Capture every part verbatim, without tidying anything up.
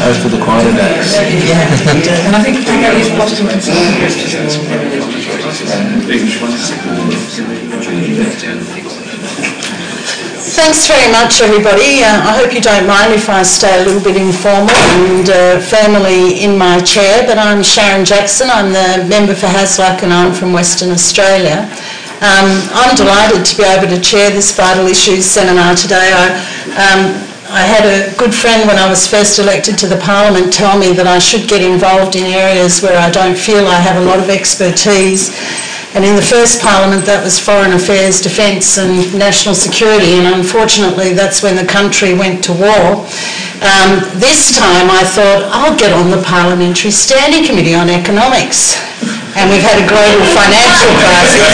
pay for the quota tax. And I think we got these positive Thanks very much, everybody. Uh, I hope you don't mind if I stay a little bit informal and uh, formally in my chair, but I'm Sharon Jackson. I'm the member for Hasluck and I'm from Western Australia. Um, I'm delighted to be able to chair this Vital Issues seminar today. I, um, I had a good friend when I was first elected to the Parliament tell me that I should get involved in areas where I don't feel I have a lot of expertise. And in the first Parliament, that was Foreign Affairs, Defence and National Security, and unfortunately that's when the country went to war. Um, this time I thought, I'll get on the Parliamentary Standing Committee on Economics. And we've had a global financial crisis.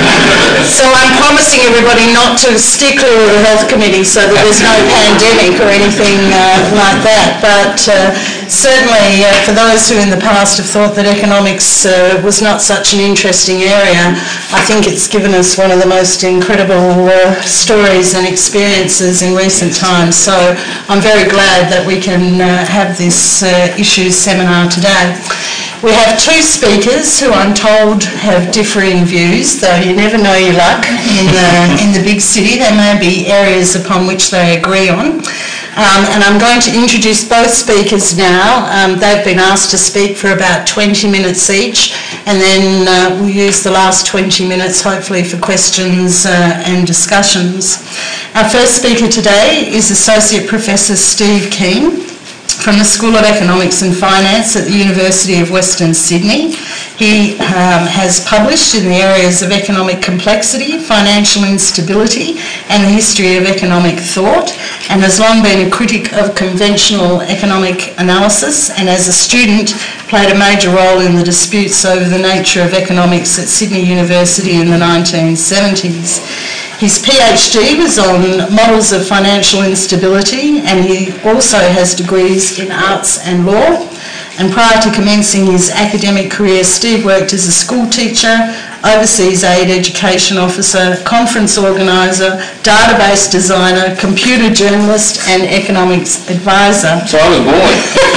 So I'm promising everybody not to stick to the Health Committee so that there's no pandemic or anything uh, like that. But uh, certainly uh, for those who in the past have thought that economics uh, was not such an interesting area, I think it's given us one of the most incredible uh, stories and experiences in recent times. So I'm very glad that we can uh, have this uh, issues seminar today. We have two speakers who I'm told have differing views, though you never know your luck in the, in the big city. There may be areas upon which they agree on. Um, and I'm going to introduce both speakers now. Um, they've been asked to speak for about twenty minutes each, and then uh, we'll use the last twenty minutes hopefully for questions uh, and discussions. Our first speaker today is Associate Professor Steve Keen from the School of Economics and Finance at the University of Western Sydney. He um, has published in the areas of economic complexity, financial instability and the history of economic thought, and has long been a critic of conventional economic analysis, and as a student played a major role in the disputes over the nature of economics at Sydney University in the nineteen seventies. His PhD was on models of financial instability, and he also has degrees in arts and law. And prior to commencing his academic career, Steve worked as a school teacher, overseas aid education officer, conference organiser, database designer, computer journalist and economics advisor. So I was born.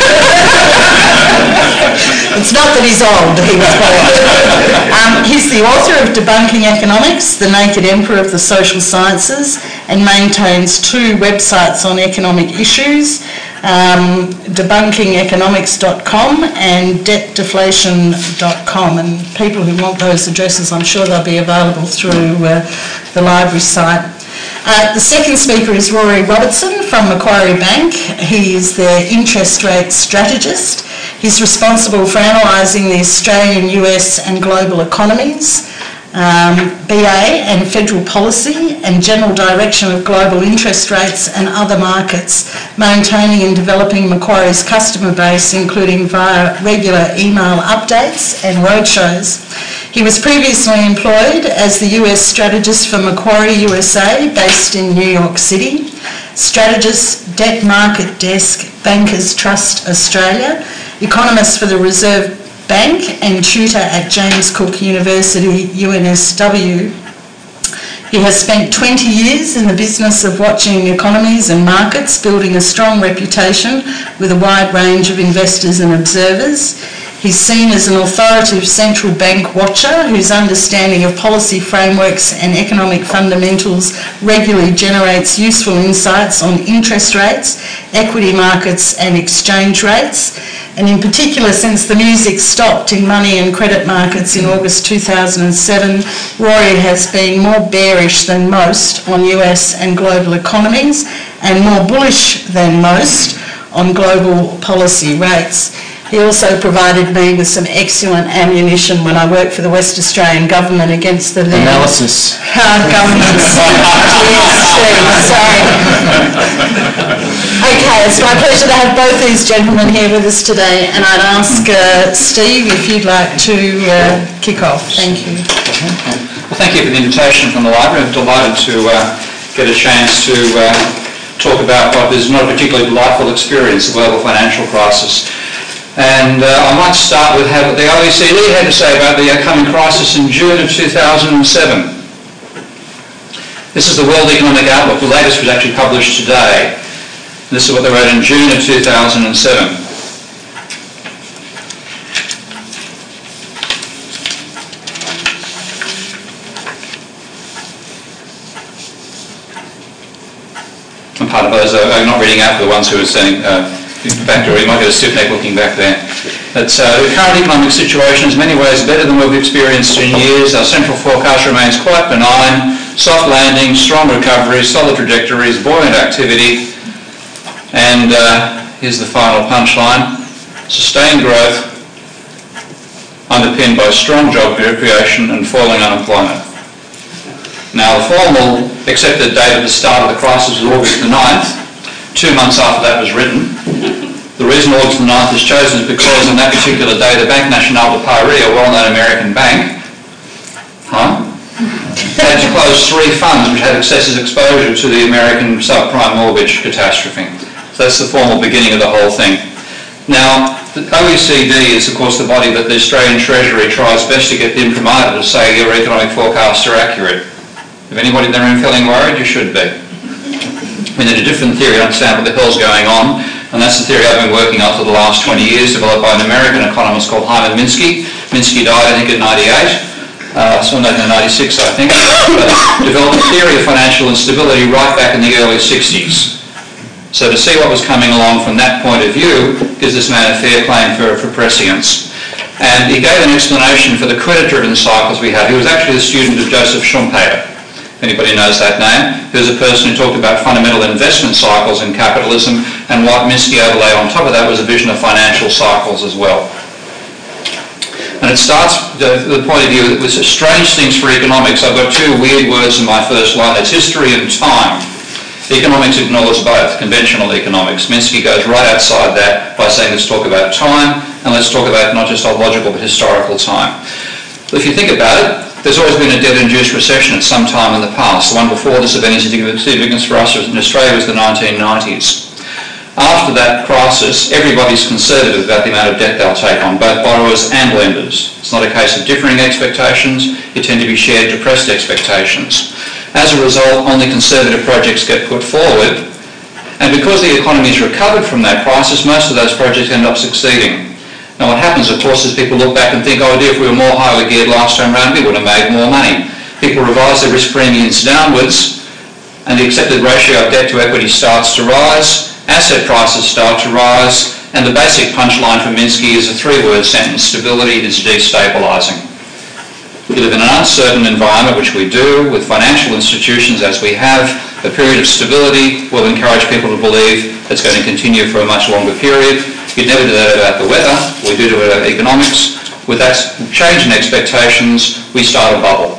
It's not that he's old, he was born. Um, he's the author of Debunking Economics, The Naked Emperor of the Social Sciences, and maintains two websites on economic issues, um, debunking economics dot com and debt deflation dot com. And people who want those addresses, I'm sure they'll be available through uh, the library site. Uh, the second speaker is Rory Robertson from Macquarie Bank. He is their interest rate strategist. He's responsible for analysing the Australian, U S and global economies, um, B A and federal policy and general direction of global interest rates and other markets, maintaining and developing Macquarie's customer base, including via regular email updates and roadshows. He was previously employed as the U S strategist for Macquarie U S A, based in New York City, strategist, debt market desk, Bankers Trust Australia, economist for the Reserve Bank and tutor at James Cook University, U N S W. He has spent twenty years in the business of watching economies and markets, building a strong reputation with a wide range of investors and observers. He's seen as an authoritative central bank watcher whose understanding of policy frameworks and economic fundamentals regularly generates useful insights on interest rates, equity markets and exchange rates. And in particular, since the music stopped in money and credit markets in August two thousand seven, Rory has been more bearish than most on U S and global economies and more bullish than most on global policy rates. He also provided me with some excellent ammunition when I worked for the West Australian Government against the then Analysis. hard governments. Sorry. Okay, it's my pleasure to have both these gentlemen here with us today, and I'd ask uh, Steve if you'd like to uh, kick off. Thank you. Well, thank you for the invitation from the library. I'm delighted to uh, get a chance to uh, talk about what is not a particularly delightful experience, the global financial crisis. And uh, I might start with what the O E C D had to say about the coming crisis in June of two thousand seven. This is the World Economic Outlook. The latest was actually published today. This is what they wrote in June of two thousand seven. And part of those are not reading out for the ones who are saying uh, back there, you might get a stiff neck looking back there. But uh, the current economic situation is in many ways better than we've experienced in years. Our central forecast remains quite benign. Soft landing, strong recovery, solid trajectories, buoyant activity. And uh, here's the final punchline. Sustained growth underpinned by strong job creation and falling unemployment. Now the formal accepted date of the start of the crisis was August the ninth. Two months after that was written. The reason August the ninth is chosen is because on that particular day the Banque Nationale de Paris, a well-known American bank, huh, had to close three funds which had excessive exposure to the American subprime mortgage catastrophe. So that's the formal beginning of the whole thing. Now, the O E C D is of course the body that the Australian Treasury tries best to get the imprimatur to say your economic forecasts are accurate. If anybody in the room feeling worried, you should be. We need a different theory to understand what the hell's going on, and that's the theory I've been working on for the last twenty years, developed by an American economist called Hyman Minsky. Minsky died, I think, in ninety-eight. Uh, so in ninety-six, I think, but developed a theory of financial instability right back in the early sixties. So to see what was coming along from that point of view gives this man a fair claim for, for prescience. And he gave an explanation for the credit-driven cycles we have. He was actually a student of Joseph Schumpeter, if anybody knows that name. He was a person who talked about fundamental investment cycles in capitalism, and what Minsky overlaid on top of that was a vision of financial cycles as well. And it starts, the, the point of view, that with strange things for economics. I've got two weird words in my first line. It's history and time. Economics ignores both, conventional economics. Minsky goes right outside that by saying let's talk about time, and let's talk about not just logical but historical time. If you think about it, there's always been a debt-induced recession at some time in the past. The one before this of any significance for us in Australia was the nineteen nineties. After that crisis, everybody's conservative about the amount of debt they'll take on, both borrowers and lenders. It's not a case of differing expectations, you tend to be shared depressed expectations. As a result, only conservative projects get put forward, and because the economy's recovered from that crisis, most of those projects end up succeeding. Now what happens, of course, is people look back and think, oh dear, if we were more highly geared last time round, we would have made more money. People revise their risk premiums downwards, and the accepted ratio of debt to equity starts to rise, asset prices start to rise, and the basic punchline for Minsky is a three-word sentence: stability is destabilising. We live in an uncertain environment, which we do, with financial institutions as we have. A period of stability will encourage people to believe it's going to continue for a much longer period. You'd never do that about the weather. We do do it about economics. With that change in expectations, we start a bubble.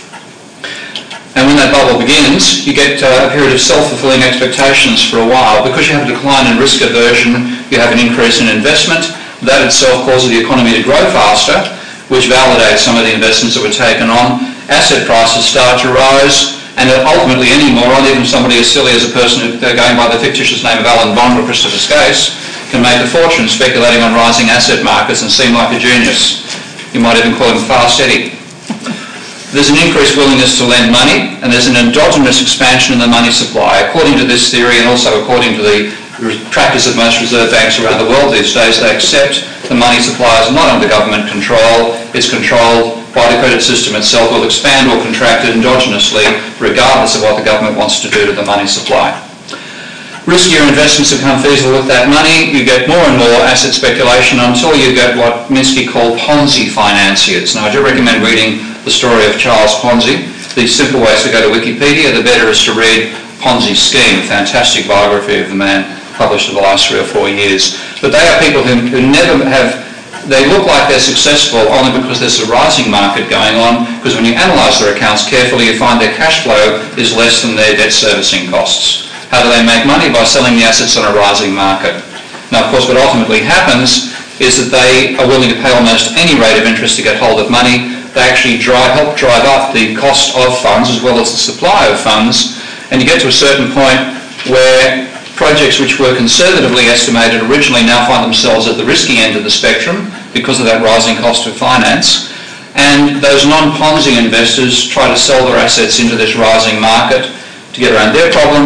And when that bubble begins, you get uh, a period of self-fulfilling expectations for a while. Because you have a decline in risk aversion, you have an increase in investment. That itself causes the economy to grow faster, which validates some of the investments that were taken on. Asset prices start to rise, and ultimately any moron, even somebody as silly as a person who, going by the fictitious name of Alan Bond or Christopher Skase, can make a fortune speculating on rising asset markets and seem like a genius. You might even call him Fast Eddie. There's an increased willingness to lend money, and there's an endogenous expansion in the money supply. According to this theory, and also according to the practice of most reserve banks around the world these days, they accept the money supply is not under government control, it's controlled by the credit system itself, will expand or contract endogenously regardless of what the government wants to do to the money supply. Riskier investments become feasible with that money. You get more and more asset speculation until you get what Minsky called Ponzi financiers. Now I do recommend reading the story of Charles Ponzi. The simple ways to go to Wikipedia, the better is to read Ponzi Scheme, a fantastic biography of the man published in the last three or four years. But they are people who, who never have, they look like they're successful only because there's a rising market going on, because when you analyse their accounts carefully, you find their cash flow is less than their debt servicing costs. How do they make money? By selling the assets on a rising market. Now, of course, what ultimately happens is that they are willing to pay almost any rate of interest to get hold of money. They actually drive, help drive up the cost of funds as well as the supply of funds, and you get to a certain point where projects which were conservatively estimated originally now find themselves at the risky end of the spectrum because of that rising cost of finance. And those non-Ponzi investors try to sell their assets into this rising market to get around their problems,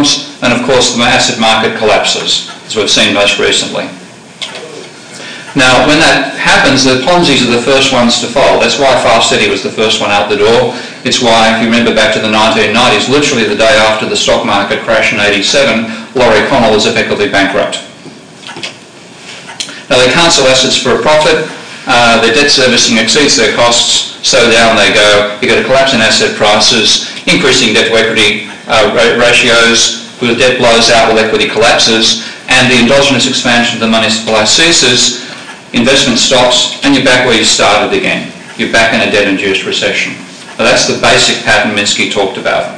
and of course the asset market collapses, as we've seen most recently. Now, when that happens, the Ponzi's are the first ones to fold. That's why Fast Eddie was the first one out the door. It's why, if you remember back to the nineteen nineties, literally the day after the stock market crash in eighty-seven, Laurie Connell was effectively bankrupt. Now, they can't sell assets for a profit. Uh, their debt servicing exceeds their costs, so down they go. You get a collapse in asset prices, increasing debt to equity uh, ratios, where the debt blows out while equity collapses, and the endogenous expansion of the money supply ceases. Investment stops, and you're back where you started again. You're back in a debt-induced recession. Now, that's the basic pattern Minsky talked about.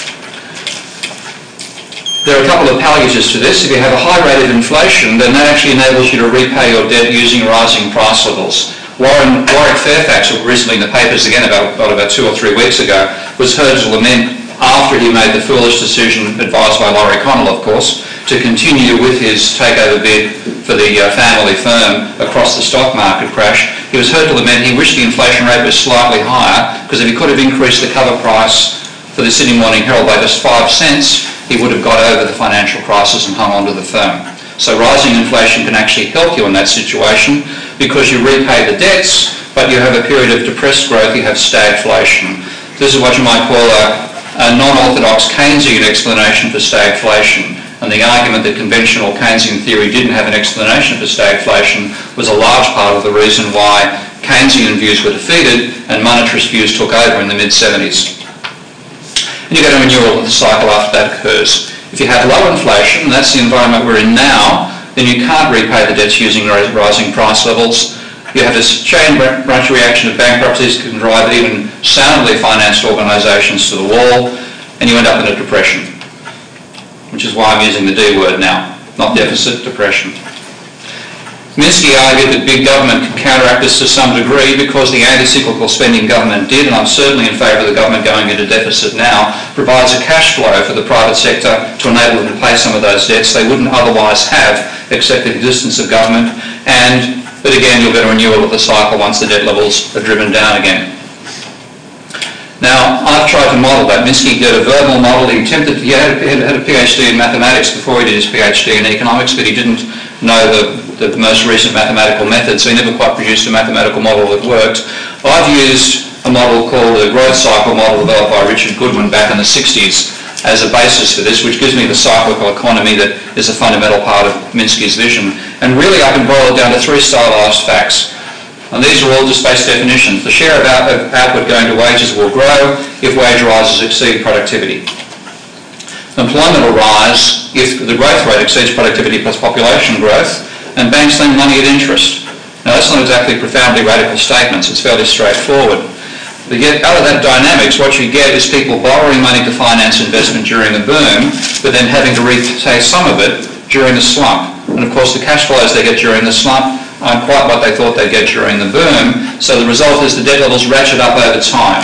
There are a couple of palliatives to this. If you have a high rate of inflation, then that actually enables you to repay your debt using rising price levels. Warren, Warwick Fairfax, who was recently in the papers again about, about, about two or three weeks ago, was heard to lament after he made the foolish decision, advised by Laurie Connell, of course, to continue with his takeover bid for the uh, family firm across the stock market crash. He was heard to lament he wished the inflation rate was slightly higher, because if he could have increased the cover price for the Sydney Morning Herald by just five cents, he would have got over the financial crisis and hung on to the firm. So rising inflation can actually help you in that situation, because you repay the debts, but you have a period of depressed growth, you have stagflation. This is what you might call a, a non-orthodox Keynesian explanation for stagflation. And the argument that conventional Keynesian theory didn't have an explanation for stagflation was a large part of the reason why Keynesian views were defeated and monetarist views took over in the mid seventies. And you get a renewal of the cycle after that occurs. If you have low inflation, and that's the environment we're in now, then you can't repay the debts using rising price levels. You have this chain branch reaction of bankruptcies that can drive even soundly financed organisations to the wall, and you end up in a depression, which is why I'm using the D word now, not deficit, depression. Minsky argued that big government could counteract this to some degree because the anti-cyclical spending government did, and I'm certainly in favour of the government going into deficit now, provides a cash flow for the private sector to enable them to pay some of those debts they wouldn't otherwise have except for the existence of government. And, but again, you'll get a renewal of the cycle once the debt levels are driven down again. Now, I've tried to model that. Minsky did a verbal model. He attempted, he had, had a PhD in mathematics before he did his PhD in economics, but he didn't know the, the most recent mathematical method, so he never quite produced a mathematical model that worked. I've used a model called the growth cycle model developed by Richard Goodwin back in the sixties as a basis for this, which gives me the cyclical economy that is a fundamental part of Minsky's vision. And really I can boil it down to three stylized facts. And these are all just base definitions. The share of output going to wages will grow if wage rises exceed productivity. Employment will rise if the growth rate exceeds productivity plus population growth, and banks lend money at interest. Now that's not exactly profoundly radical statements, it's fairly straightforward. But yet out of that dynamics, what you get is people borrowing money to finance investment during the boom, but then having to repay some of it during the slump. And of course the cash flows they get during the slump aren't quite what they thought they'd get during the boom, so the result is the debt levels ratchet up over time.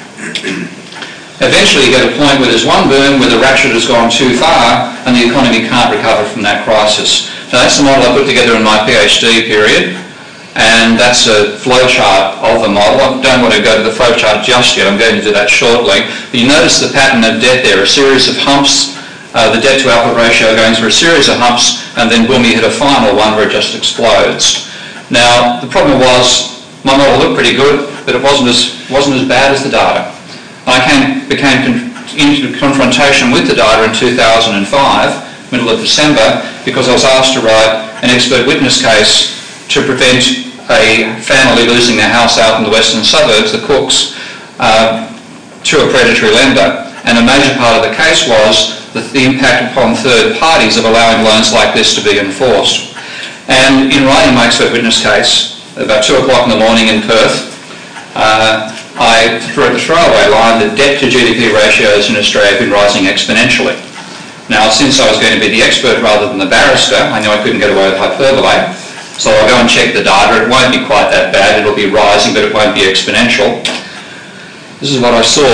Eventually you get a point where there's one boom where the ratchet has gone too far and the economy can't recover from that crisis. Now that's the model I put together in my PhD period, and that's a flowchart of the model. I don't want to go to the flowchart just yet, I'm going to do that shortly. But you notice the pattern of debt there, a series of humps, uh, the debt to output ratio going through a series of humps, and then boom, you hit a final one where it just explodes. Now the problem was, my model looked pretty good, but it wasn't as, wasn't as bad as the data. I came, became con into confrontation with the data in two thousand five, middle of December, because I was asked to write an expert witness case to prevent a family losing their house out in the western suburbs, the Cooks, uh, to a predatory lender. And a major part of the case was the, the impact upon third parties of allowing loans like this to be enforced. And in writing my expert witness case, about two o'clock in the morning in Perth, uh, I threw the throwaway line that debt to G D P ratios in Australia have been rising exponentially. Now, since I was going to be the expert rather than the barrister, I knew I couldn't get away with hyperbole, so I'll go and check the data. It won't be quite that bad. It'll be rising, but it won't be exponential. This is what I saw.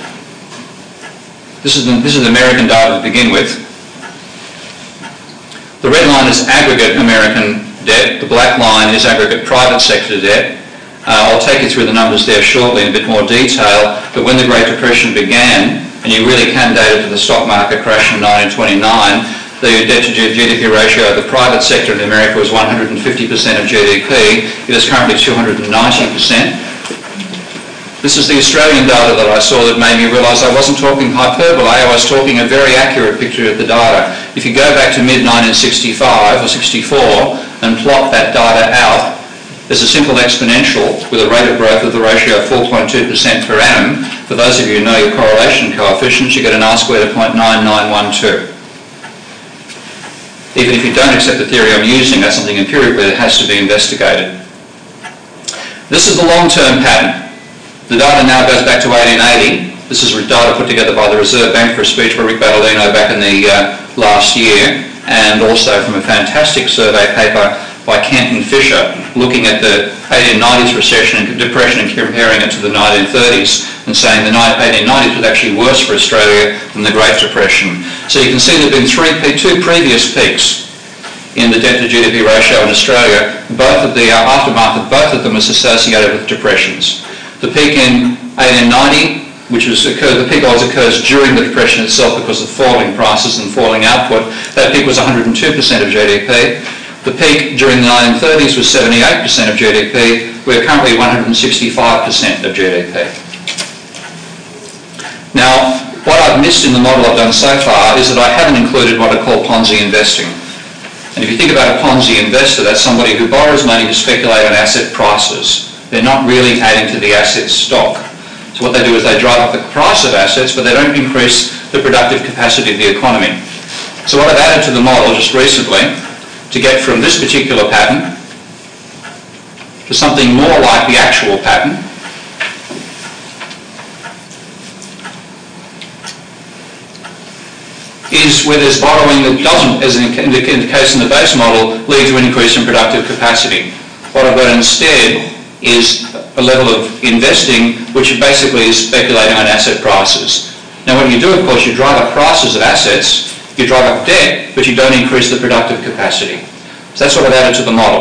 This is the, this is American data to begin with. The red line is aggregate American debt. The black line is aggregate private sector debt. Uh, I'll take you through the numbers there shortly in a bit more detail, but when the Great Depression began, and you really can date it to the stock market crash in nineteen twenty-nine, the debt to G D P ratio of the private sector in America was one hundred fifty percent of G D P. It is currently two hundred ninety percent. This is the Australian data that I saw that made me realise I wasn't talking hyperbole, I was talking a very accurate picture of the data. If you go back to mid nineteen sixty-five or sixty-four and plot that data out, there's a simple exponential with a rate of growth of the ratio of four point two percent per annum. For those of you who know your correlation coefficients, you get an R squared of zero point nine nine one two. Even if you don't accept the theory I'm using, that's something empirically that has to be investigated. This is the long-term pattern. The data now goes back to eighteen eighty. This is data put together by the Reserve Bank for a speech by Rick Ballardino back in the uh, last year, and also from a fantastic survey paper by Kent and Fisher, looking at the eighteen nineties recession and depression and comparing it to the nineteen thirties, and saying the eighteen nineties was actually worse for Australia than the Great Depression. So you can see there have been three, two previous peaks in the debt to G D P ratio in Australia. Both of the uh, aftermath of both of them is associated with depressions. The peak in eighteen ninety, which was occurred, the peak always occurs during the depression itself because of falling prices and falling output. That peak was one hundred two percent of G D P. The peak during the nineteen thirties was seventy-eight percent of G D P. We're currently one hundred sixty-five percent of G D P. Now, what I've missed in the model I've done so far is that I haven't included what I call Ponzi investing. And if you think about a Ponzi investor, that's somebody who borrows money to speculate on asset prices. They're not really adding to the asset stock. So what they do is they drive up the price of assets, but they don't increase the productive capacity of the economy. So what I've added to the model just recently, to get from this particular pattern to something more like the actual pattern, is where there's borrowing that doesn't, as in the case in the base model, lead to an increase in productive capacity. What I've got instead is a level of investing which basically is speculating on asset prices. Now what you do, of course, you drive up prices of assets, you drive up debt, but you don't increase the productive capacity. So that's what I've added to the model.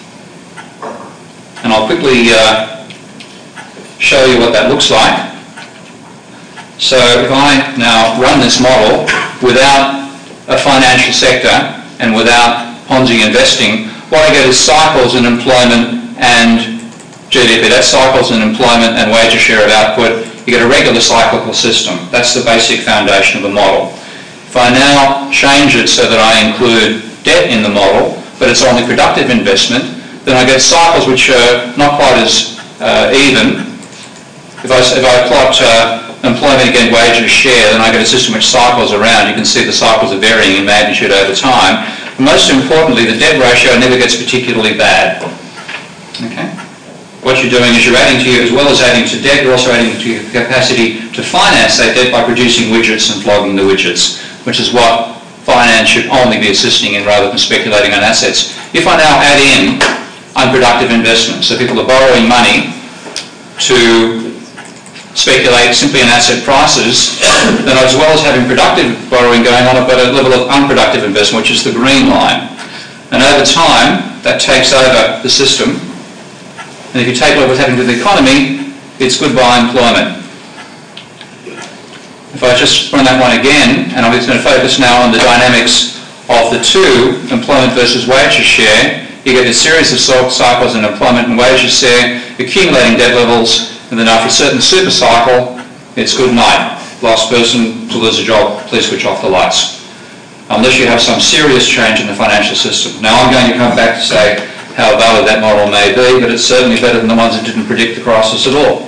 And I'll quickly uh, show you what that looks like. So if I now run this model without a financial sector and without Ponzi investing, what I get is cycles in employment and G D P. That's cycles in employment and wage share of output. You get a regular cyclical system. That's the basic foundation of the model. If I now change it so that I include debt in the model, but it's only productive investment, then I get cycles which are not quite as uh, even. If I, if I plot uh, employment against wages share, then I get a system which cycles around. You can see the cycles are varying in magnitude over time. And most importantly, the debt ratio never gets particularly bad. Okay? What you're doing is you're adding to your, as well as adding to debt, you're also adding to your capacity to finance that debt by producing widgets and flogging the widgets, which is what finance should only be assisting in rather than speculating on assets. If I now add in unproductive investments, so people are borrowing money to speculate simply on asset prices, then as well as having productive borrowing going on, I've got a level of unproductive investment, which is the green line. And over time, that takes over the system. And if you take a look at what's happening to the economy, it's goodbye employment. If I just run that one again, and I'm just going to focus now on the dynamics of the two, employment versus wages share, you get a series of cycles in employment and wages share, accumulating debt levels, and then after a certain super cycle, it's good night. Last person to lose a job, please switch off the lights. Unless you have some serious change in the financial system. Now I'm going to come back to say how valid that model may be, but it's certainly better than the ones that didn't predict the crisis at all.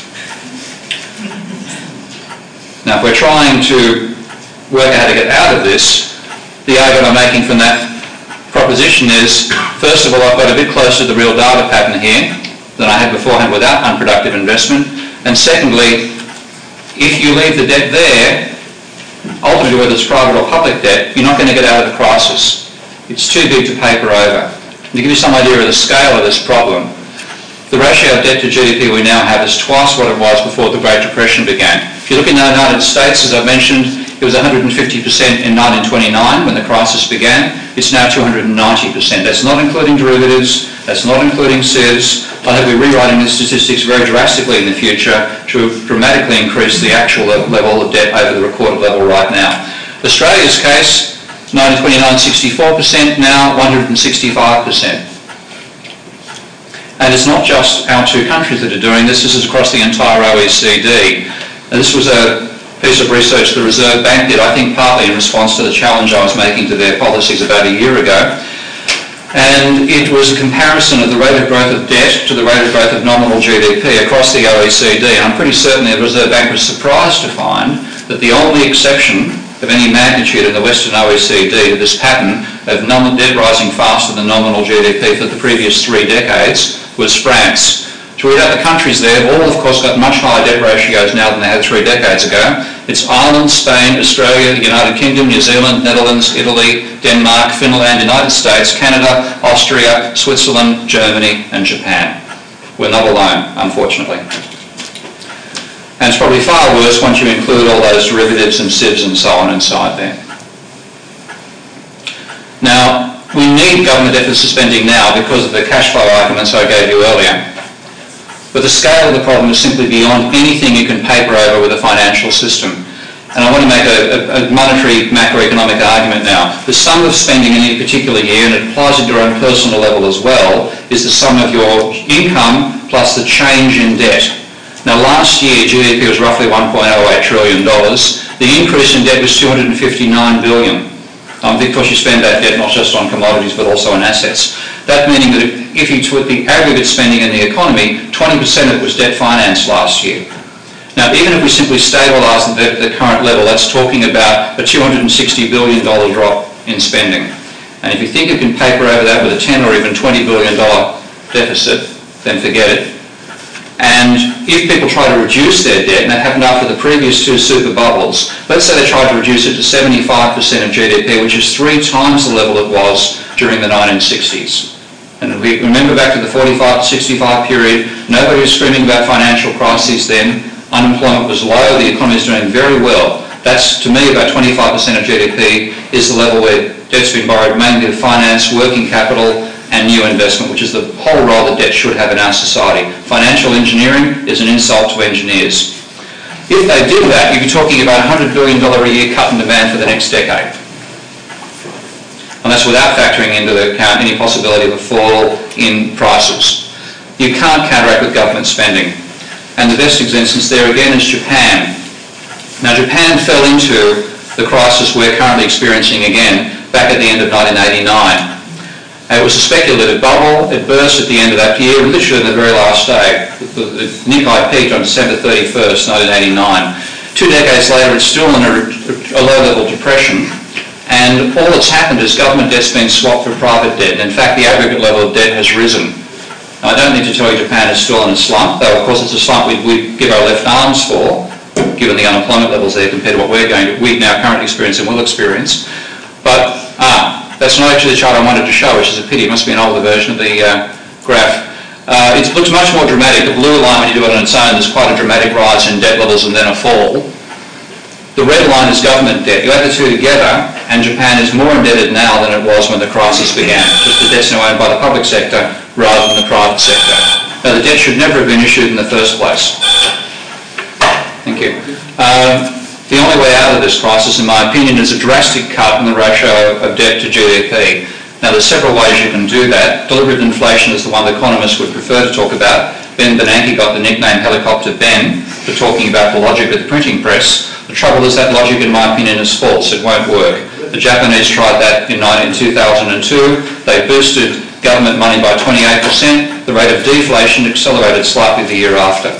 Now if we're trying to work out how to get out of this, the argument I'm making from that proposition is, first of all, I've got a bit closer to the real data pattern here than I had beforehand without unproductive investment. And secondly, if you leave the debt there, ultimately whether it's private or public debt, you're not going to get out of the crisis. It's too big to paper over. To give you some idea of the scale of this problem, the ratio of debt to G D P we now have is twice what it was before the Great Depression began. If you look in the United States, as I've mentioned, It was one hundred fifty percent in nineteen twenty-nine when the crisis began. It's now two hundred ninety percent. That's not including derivatives. That's not including S I Vs. I think we're rewriting the statistics very drastically in the future to dramatically increase the actual level of debt over the recorded level right now. Australia's case, nineteen twenty-nine, sixty-four percent, now one hundred sixty-five percent. And it's not just our two countries that are doing this, this is across the entire O E C D. And this was a piece of research the Reserve Bank did, I think partly in response to the challenge I was making to their policies about a year ago. And it was a comparison of the rate of growth of debt to the rate of growth of nominal G D P across the O E C D. And I'm pretty certain the Reserve Bank was surprised to find that the only exception of any magnitude in the Western O E C D to this pattern of nominal debt rising faster than nominal G D P for the previous three decades was France. To read out the countries there, all of course got much higher debt ratios now than they had three decades ago. It's Ireland, Spain, Australia, the United Kingdom, New Zealand, Netherlands, Italy, Denmark, Finland, United States, Canada, Austria, Switzerland, Germany and Japan. We're not alone, unfortunately. And it's probably far worse once you include all those derivatives and S I Vs and so on inside there. Now, we need government deficit spending now because of the cash flow arguments I gave you earlier. But the scale of the problem is simply beyond anything you can paper over with a financial system. And I want to make a, a, a monetary macroeconomic argument now. The sum of spending in any particular year, and it applies at your own personal level as well, is the sum of your income plus the change in debt. Now last year G D P was roughly one point oh eight trillion dollars. The increase in debt was two hundred fifty-nine billion dollars. Um, because you spend that debt not just on commodities but also on assets. That meaning that if you took the aggregate spending in the economy, twenty percent of it was debt financed last year. Now even if we simply stabilise the debt at the current level, that's talking about a two hundred sixty billion dollars drop in spending. And if you think you can paper over that with a ten or even twenty billion dollars deficit, then forget it. And if people try to reduce their debt, and that happened after the previous two super bubbles, let's say they tried to reduce it to seventy-five percent of G D P, which is three times the level it was during the nineteen sixties. And we remember back to the forty-five to sixty-five period, nobody was screaming about financial crises then. Unemployment was low, the economy is doing very well. That's, to me, about twenty-five percent of G D P is the level where debt's been borrowed mainly to finance working capital and new investment, which is the whole role that debt should have in our society. Financial engineering is an insult to engineers. If they did that, you'd be talking about a one hundred billion dollars a year cut in demand for the next decade. And that's without factoring into account any possibility of a fall in prices. You can't counteract with government spending. And the best instance there again is Japan. Now Japan fell into the crisis we're currently experiencing again back at the end of nineteen eighty-nine. It was a speculative bubble. It burst at the end of that year, literally on the very last day. The, the Nikkei peaked on December thirty-first, nineteen eighty-nine. Two decades later, it's still in a, a low-level depression, and all that's happened is government debt's been swapped for private debt. In fact, the aggregate level of debt has risen. Now, I don't need to tell you Japan is still in a slump, though of course it's a slump we'd, we'd give our left arms for, given the unemployment levels there compared to what we're going to, we now currently experience and will experience. But, ah, that's not actually the chart I wanted to show, which is a pity. It must be an older version of the uh, graph. Uh, it looks much more dramatic. The blue line, when you do it on its own, there's quite a dramatic rise in debt levels and then a fall. The red line is government debt. You add the two together, and Japan is more indebted now than it was when the crisis began, because the debt's now owned by the public sector rather than the private sector. Now, the debt should never have been issued in the first place. Thank you. Um, The only way out of this crisis, in my opinion, is a drastic cut in the ratio of debt to G D P. Now, there's several ways you can do that. Deliberative inflation is the one that economists would prefer to talk about. Ben Bernanke got the nickname Helicopter Ben for talking about the logic of the printing press. The trouble is that logic, in my opinion, is false. It won't work. The Japanese tried that in two thousand two. They boosted government money by twenty-eight percent. The rate of deflation accelerated slightly the year after.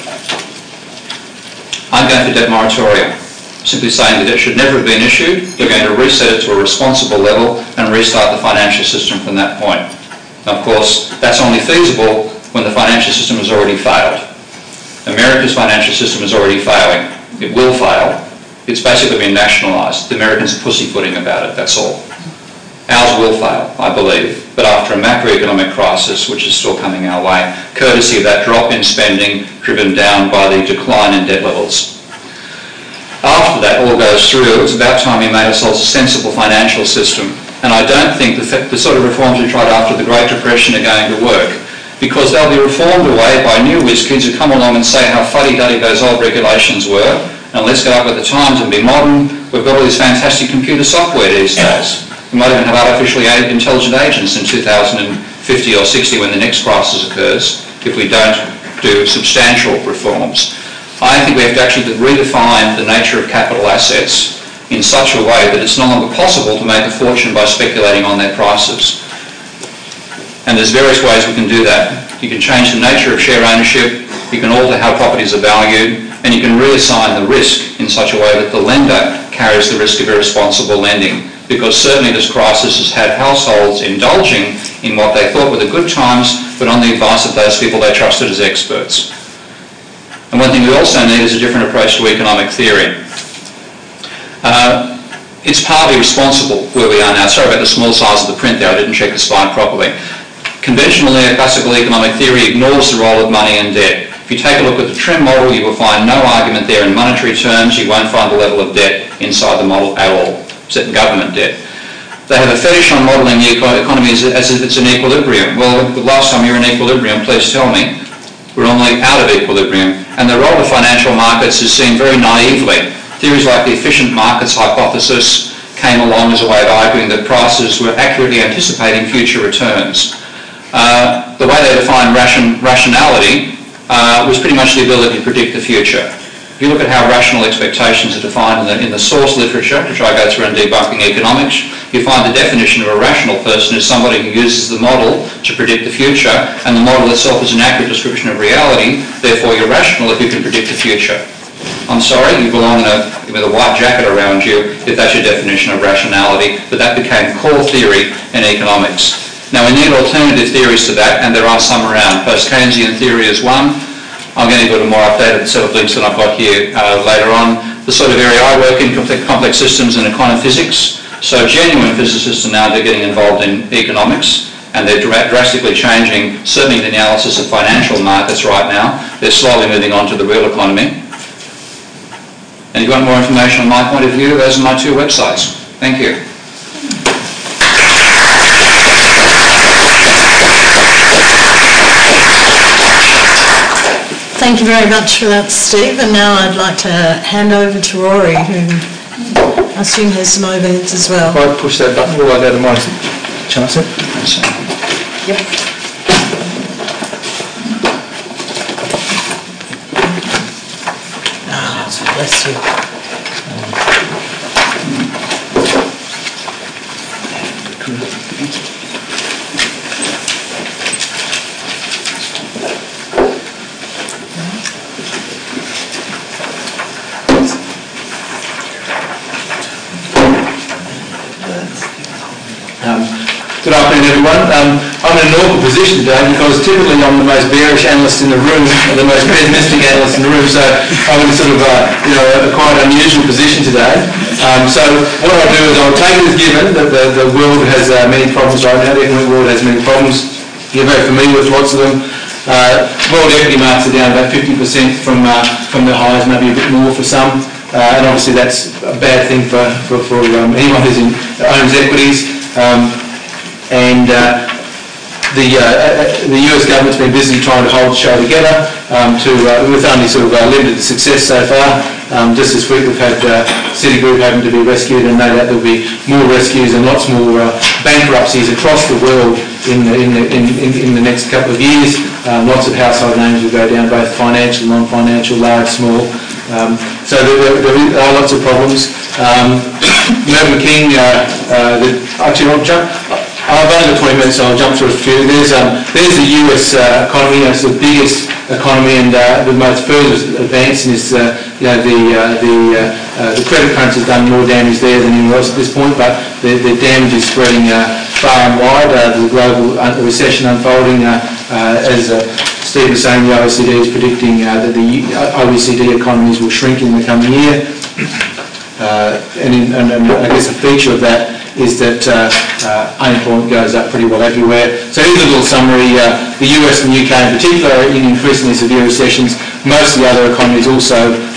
I'm going for debt moratorium. Simply saying that it should never have been issued. You're going to reset it to a responsible level and restart the financial system from that point. Now, of course, that's only feasible when the financial system has already failed. America's financial system is already failing. It will fail. It's basically been nationalised. The Americans are pussyfooting about it, that's all. Ours will fail, I believe, but after a macroeconomic crisis, which is still coming our way, courtesy of that drop in spending driven down by the decline in debt levels. After that all goes through, it's about time we made ourselves a sensible financial system. And I don't think the, the sort of reforms we tried after the Great Depression are going to work, because they'll be reformed away by new whiz kids who come along and say how fuddy-duddy those old regulations were, and let's go up with the times and be modern. We've got all this fantastic computer software these days. We might even have artificially intelligent agents in two thousand fifty or sixty when the next crisis occurs, if we don't do substantial reforms. I think we have to actually redefine the nature of capital assets in such a way that it's no longer possible to make a fortune by speculating on their prices. And there's various ways we can do that. You can change the nature of share ownership, you can alter how properties are valued, and you can reassign the risk in such a way that the lender carries the risk of irresponsible lending. Because certainly this crisis has had households indulging in what they thought were the good times, but on the advice of those people they trusted as experts. And one thing we also need is a different approach to economic theory. Uh, it's partly responsible where we are now. Sorry about the small size of the print there, I didn't check the slide properly. Conventional classical economic theory ignores the role of money and debt. If you take a look at the Trim model, you will find no argument there in monetary terms. You won't find the level of debt inside the model at all, except government debt. They have a fetish on modelling the economy as, as if it's in equilibrium. Well, the last time you were in equilibrium, please tell me. We're only out of equilibrium. And the role of financial markets is seen very naively. Theories like the efficient markets hypothesis came along as a way of arguing that prices were accurately anticipating future returns. Uh, the way they defined ration, rationality uh, was pretty much the ability to predict the future. If you look at how rational expectations are defined in the, in the source literature, which I go through in Debunking Economics, you find the definition of a rational person is somebody who uses the model to predict the future, and the model itself is an accurate description of reality, therefore you're rational if you can predict the future. I'm sorry, you belong in a, with a white jacket around you if that's your definition of rationality, but that became core theory in economics. Now we need alternative theories to that, and there are some around. Post-Keynesian theory is one. I'm going to go to a more updated set of links than I've got here uh, later on. The sort of area I work in, complex, complex systems and econophysics. So genuine physicists are now they're getting involved in economics, and they're dra drastically changing, certainly the analysis of financial markets right now. They're slowly moving on to the real economy. And if you want more information on my point of view, those are my two websites. Thank you. Thank you very much for that, Steve. And now I'd like to hand over to Rory, who I assume has some overheads as well. If I push that button, will I go to my chance? Yep. Oh, bless you. Good afternoon, everyone. Um, I'm in an awkward position today because typically I'm the most bearish analyst in the room, or the most pessimistic analyst in the room, so I'm in sort of a, you know, a quite unusual position today. Um, so what I'll do is I'll take it as given that the, the world has uh, many problems right now. The economic world has many problems. You're very familiar with lots of them. Uh, world equity markets are down about fifty percent from uh, from the highs, maybe a bit more for some, uh, and obviously that's a bad thing for, for, for um, anyone who's in, owns equities. Um, And uh, the uh, the U S government's been busy trying to hold the show together um, to uh, with only sort of uh, limited success so far. Um, just this week we've had uh, Citigroup having to be rescued, and no doubt there'll be more rescues and lots more uh, bankruptcies across the world in the, in, the, in, in, in the next couple of years. Um, lots of household names will go down, both financial, non-financial, large, small. Um, so there, there are lots of problems. Um, Mervyn King, uh, uh, the, actually I'll jump. I've only got twenty minutes, so I'll jump through a few. There's um, there's the U S uh, economy. It's the biggest economy and uh, the most furthest advanced. And is uh, you know the uh, the uh, uh, the credit crunch has done more damage there than anywhere else at this point. But the, the damage is spreading uh, far and wide. Uh, the global recession unfolding, uh, uh, as uh, Steve was saying, the O E C D is predicting uh, that the O E C D economies will shrink in the coming year. Uh, and, in, and, and I guess a feature of that is that uh, uh, unemployment goes up pretty well everywhere. So here's a little summary. Uh, the U S and U K in particular are in increasingly severe recessions. Most of the other economies also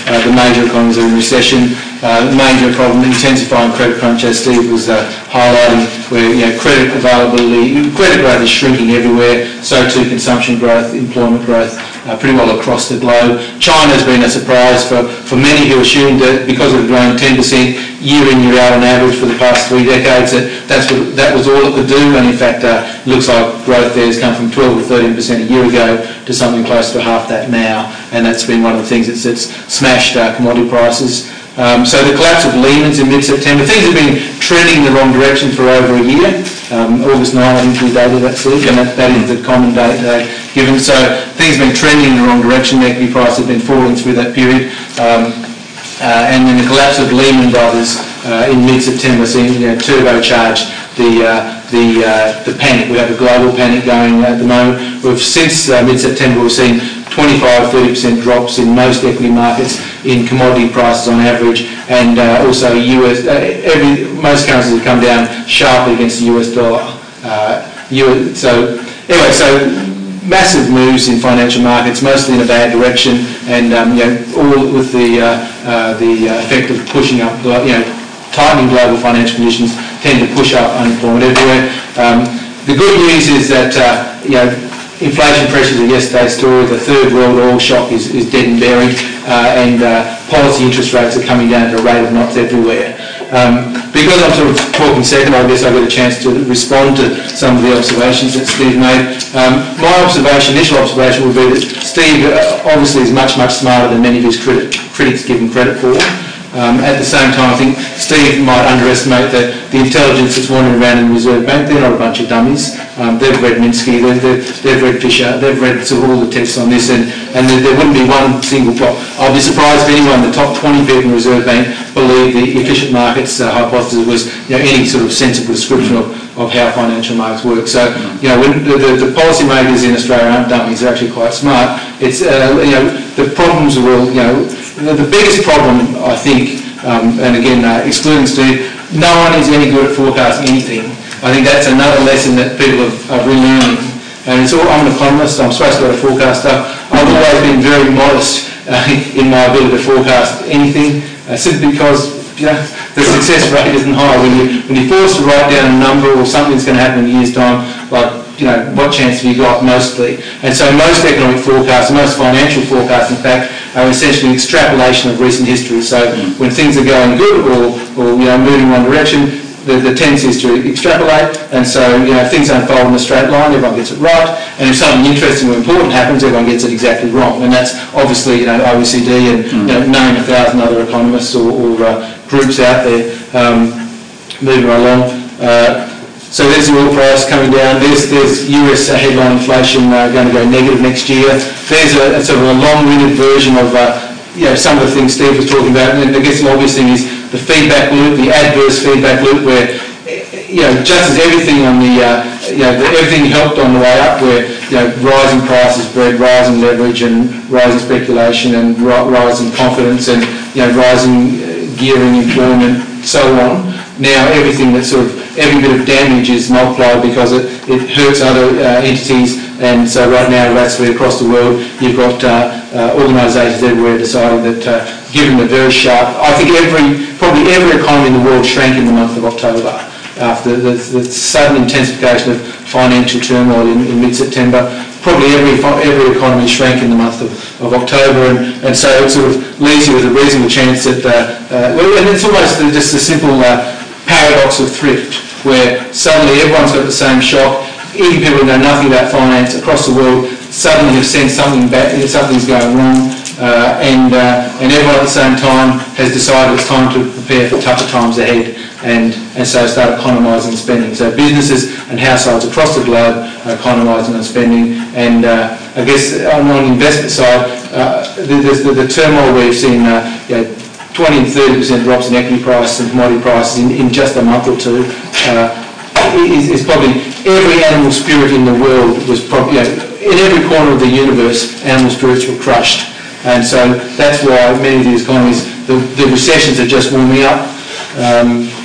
uh, the major economies are in recession. Uh, major problem, intensifying credit crunch, as Steve was uh, highlighting, where you know, credit availability, credit growth is shrinking everywhere, so too consumption growth, employment growth, uh, pretty well across the globe. China has been a surprise for, for many who assumed that because it had grown ten percent year in, year out on average for the past three decades, that that's what, that was all it could do, and in fact uh, looks like growth there has come from twelve or thirteen percent a year ago to something close to half that now, and that's been one of the things that's, that's smashed uh, commodity prices. Um, so the collapse of Lehman's in mid-September, things have been trending in the wrong direction for over a year. Um, August ninth, I think we dated that, Steve, and that, that is the common date uh, given. So things have been trending in the wrong direction. Equity prices have been falling through that period. Um, uh, and then the collapse of Lehman Brothers uh, in mid-September seemed you know, turbocharged the uh, the uh, the panic. We have a global panic going at the moment. We've since uh, mid-September we've seen twenty-five, thirty percent drops in most equity markets, in commodity prices on average, and uh, also U S. Uh, every most currencies have come down sharply against the U S dollar. Uh, U S, so anyway, so massive moves in financial markets, mostly in a bad direction, and um, you know, all with the uh, uh, the uh, effect of pushing up, you know, tightening global financial conditions tend to push up unemployment everywhere. Um, the good news is that uh, you know. Inflation pressures are yesterday's story. The third world oil shock is, is dead and buried, uh, and uh, policy interest rates are coming down at a rate of knots everywhere. Um, because I'm sort of talking second, I guess I get a chance to respond to some of the observations that Steve made. Um, my observation, initial observation, would be that Steve uh, obviously is much, much smarter than many of his criti- critics give him credit for. Um, at the same time, I think Steve might underestimate the, the intelligence that's wandering around in the Reserve Bank. They're not a bunch of dummies. Um, they've read Minsky, they've, they've, they've read Fisher, they've read sort of all the texts on this, and, and there, there wouldn't be one single plot. I'd be surprised if anyone, the top twenty people in the Reserve Bank, believed the efficient markets uh, hypothesis was you know, any sort of sensible description of, of how financial markets work. So, you know, when the, the, the policymakers in Australia aren't dummies, they're actually quite smart. It's, uh, you know, the problems will, you know, the, the biggest problem, I think, um, and again, uh, excluding Steve, no one is any good at forecasting anything. I think that's another lesson that people have, are relearning. And it's all, I'm an economist, I'm supposed to be a forecaster. I've always been very modest uh, in my ability to forecast anything, uh, simply because you know, the success rate isn't high. When, you, when you're forced to write down a number or something's going to happen in a year's time, like, you know, what chance have you got mostly? And so most economic forecasts, most financial forecasts, in fact, are essentially extrapolation of recent history. So mm. when things are going good or, or you know, moving in one direction, the, the tendency is to extrapolate, and so you know if things unfold in a straight line, everyone gets it right, and if something interesting or important happens, everyone gets it exactly wrong. And that's obviously you know O E C D and mm. you know, name a thousand other economists or, or uh, groups out there um, moving right along. Uh, so there's the oil price coming down. There's there's U S headline inflation uh, going to go negative next year. There's a, a sort of a long-winded version of uh, you know some of the things Steve was talking about, and I guess the obvious thing is the feedback loop, the adverse feedback loop, where you know just as everything on the uh, you know the, everything helped on the way up, where you know rising prices bred rising leverage and rising speculation and ri- rising confidence and you know rising uh, gearing, employment, so on. Now everything that sort of every bit of damage is multiplied because it, it hurts other uh, entities, and so right now basically across the world you've got uh, uh, organisations everywhere deciding that uh, given the very sharp, I think every probably every economy in the world shrank in the month of October after the, the sudden intensification of financial turmoil in, in mid-September. Probably every every economy shrank in the month of, of October, and, and so it sort of leaves you with a reasonable chance that, uh, uh, well, and it's almost just a simple uh, paradox of thrift, where suddenly everyone's got the same shock. Even people who know nothing about finance across the world suddenly have sensed something bad, something's going wrong, uh, and uh, and everyone at the same time has decided it's time to prepare for tougher times ahead, and, and so start economising and spending. So businesses and households across the globe are economising and spending, and uh, I guess on, on the investment side, uh, the, the, the turmoil we've seen, uh, you know, twenty and thirty percent drops in equity prices and commodity prices in, in just a month or two, uh, is, is probably every animal spirit in the world was probably, you know, in every corner of the universe, animal spirits were crushed. And so that's why many of these economies, the, the recessions are just warming up. Um,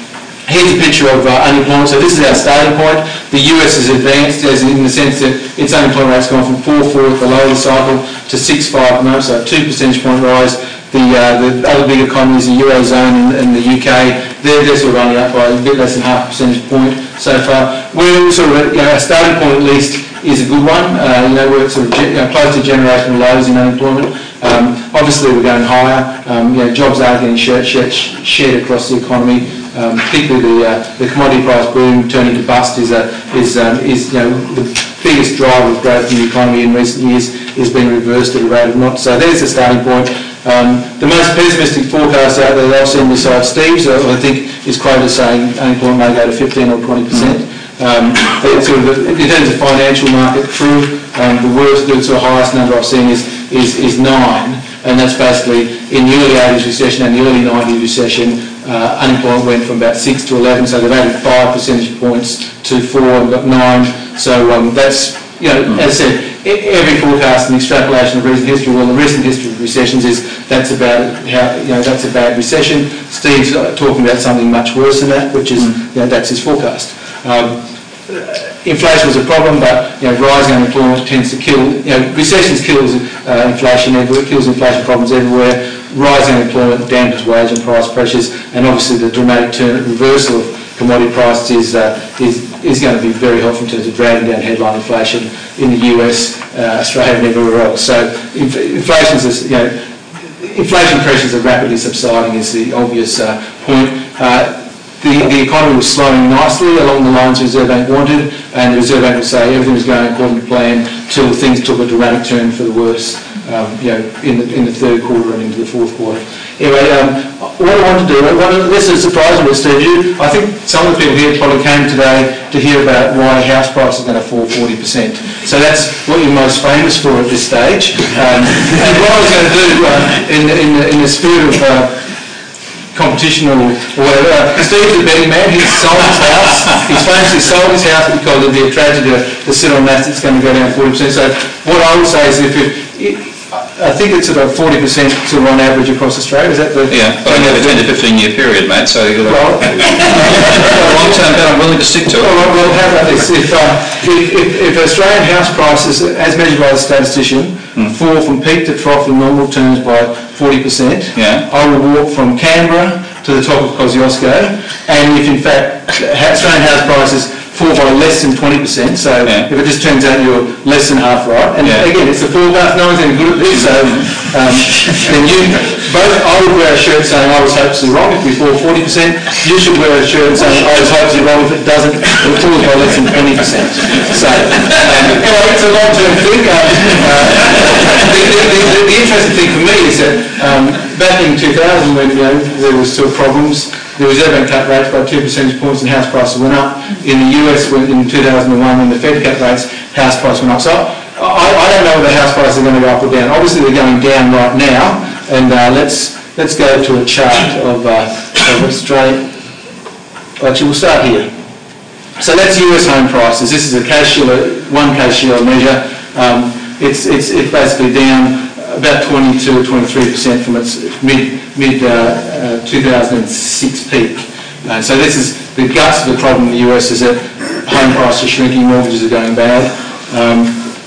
Here's a picture of uh, unemployment. So this is our starting point. The U S is advanced as in the sense that its unemployment rate's gone from four point four at the low of the cycle to six point five at the moment, so a two percentage point rise. The, uh, the other big economies, the Eurozone and, and the U K, they're, they're sort of only up by a bit less than half a percentage point so far. We're sort of, you know, our starting point at least is a good one. Uh, you know, we're sort of you know, close to generational lows in unemployment. Um, obviously, we're going higher. Um, you know, jobs are getting shared, shared, shared across the economy. Um, particularly the, uh, the commodity price boom turning to bust is, a, is, um, is you know, the biggest driver of growth in the economy in recent years is being reversed at a rate of knots. So there's the starting point. Um, the most pessimistic forecast out there that I've seen besides Steve's, uh, I think, is quoted as saying unemployment may go to fifteen or twenty percent. Um, sort of, in terms of financial market crew, um, the worst, the sort of highest number I've seen is, is, is nine, and that's basically in the early eighties recession and the early nineties recession. Uh, unemployment went from about six to eleven, so they've added five percentage points to four and got nine. So um, that's, you know, mm. as I said, every forecast and extrapolation of recent history, well, the recent history of recessions is that's about how, you know, that's a bad recession. Steve's uh, talking about something much worse than that, which is, mm. you know, that's his forecast. Um, inflation was a problem, but, you know, rising unemployment tends to kill, you know, recessions kills uh, inflation everywhere, kills inflation problems everywhere. Rising unemployment dampens wage and price pressures, and obviously the dramatic turn reversal of commodity prices is, uh, is is going to be very helpful in terms of dragging down headline inflation in the U S, uh, Australia, and everywhere else. So inf inflation is, you know, inflation pressures are rapidly subsiding is the obvious uh, point. Uh, The, the economy was slowing nicely along the lines the Reserve Bank wanted, and the Reserve Bank would say everything was going according to plan till things took a dramatic turn for the worse, um, you know, in the, in the third quarter and into the fourth quarter. Anyway, um, what I want to do, I want to, this is surprising with Steve, you, I think some of the people here probably came today to hear about why house prices are going to fall forty percent. So that's what you're most famous for at this stage. Um, and what I was going to do, uh, in, in, the, in the spirit of uh, competition or whatever. Uh, Steve's a betting man. He's sold his house. He's famously sold his house because it'd be a tragedy to, to sit on that. It's going to go down forty percent. So what I would say is if it, it I think it's about forty percent sort of on average across Australia. Is that the... Yeah, but I have a ten to fifteen year period, mate, so you've got well, a long term bet I'm willing to stick to it. Well, well how about this? If, uh, if, if, if Australian house prices, as measured by the statistician, mm. fall from peak to trough in normal terms by forty percent, yeah. I will walk from Canberra to the top of Kosciuszko, and if in fact Australian house prices fall by less than twenty percent, so yeah. if it just turns out you're less than half right, and yeah. again, it's a forecast, no one's any good at this, so um, then you, both, I would wear a shirt saying I was hopelessly wrong if we fall forty percent, you should wear a shirt saying I was hopelessly wrong if it doesn't, it falls by less than twenty percent. So, um, anyway, it's a long-term thing. Uh, uh, the, the, the, the interesting thing for me is that um, back in two thousand when, you know, there was still problems, the Reserve Bank cut rates by two percentage points and house prices went up. In the U S, when, in two thousand one, when the Fed cut rates, house prices went up. So I, I don't know whether house prices are going to go up or down. Obviously, they're going down right now. And uh, let's let's go to a chart of, uh, of Australia. Actually, we'll start here. So that's U S home prices. This is a case-shiller, one case-shiller measure. Um, it's it's it's basically down about twenty-two or twenty-three percent from its mid mid uh, uh, two thousand six peak. Uh, so this is the guts of the problem in the U S is that home prices are shrinking, mortgages are going bad. Um,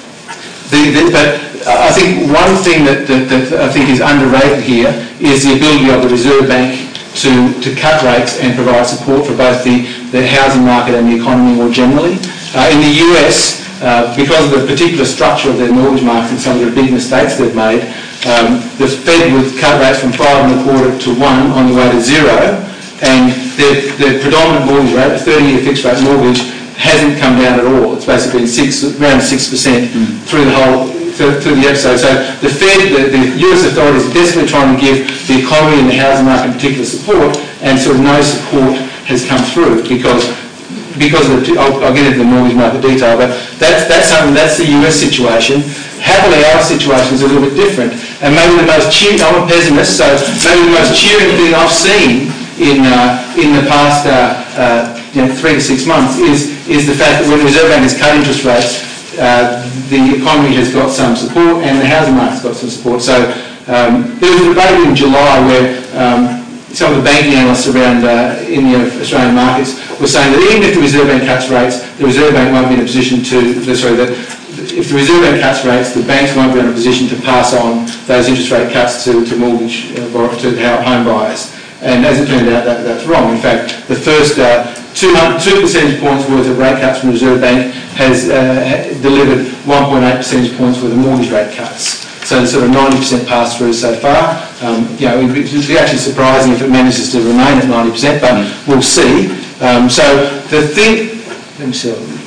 the, the, but I think one thing that, that, that I think is underrated here is the ability of the Reserve Bank to, to cut rates and provide support for both the, the housing market and the economy more generally. Uh, in the U S, uh, because of the particular structure of their mortgage market and some of the big mistakes they've made, um, the Fed would cut rates from five and a quarter to one on the way to zero, and their, their predominant mortgage rate, a thirty-year fixed rate mortgage, hasn't come down at all. It's basically six, around six percent mm. through the whole through, through the episode. So the Fed, the, the U S authorities are desperately trying to give the economy and the housing market in particular support, and sort of no support has come through because because of the, I'll, I'll get into the mortgage market detail, but that's that's something that's the U S situation. Happily, our situation is a little bit different, and maybe the most cheering. I'm a pessimist, so maybe the most cheering thing I've seen in uh, in the past uh, uh, you know, three to six months is is the fact that when the Reserve Bank has cut interest rates, uh, the economy has got some support and the housing market's got some support. So um, there was a debate in July where um, some of the banking analysts around uh, in the Australian markets were saying that even if the Reserve Bank cuts rates, the Reserve Bank won't be in a position to, sorry, that if the Reserve Bank cuts rates, the banks won't be in a position to pass on those interest rate cuts to, to mortgage, uh, to home buyers. And as it turned out, that, that's wrong. In fact, the first uh, two, two percentage points worth of rate cuts from the Reserve Bank has uh, delivered one point eight percentage points worth of mortgage rate cuts. So it's sort of ninety percent pass through so far. Um, you know, it would be actually surprising if it manages to remain at ninety percent, but we'll see. Um, so the thing, let me see.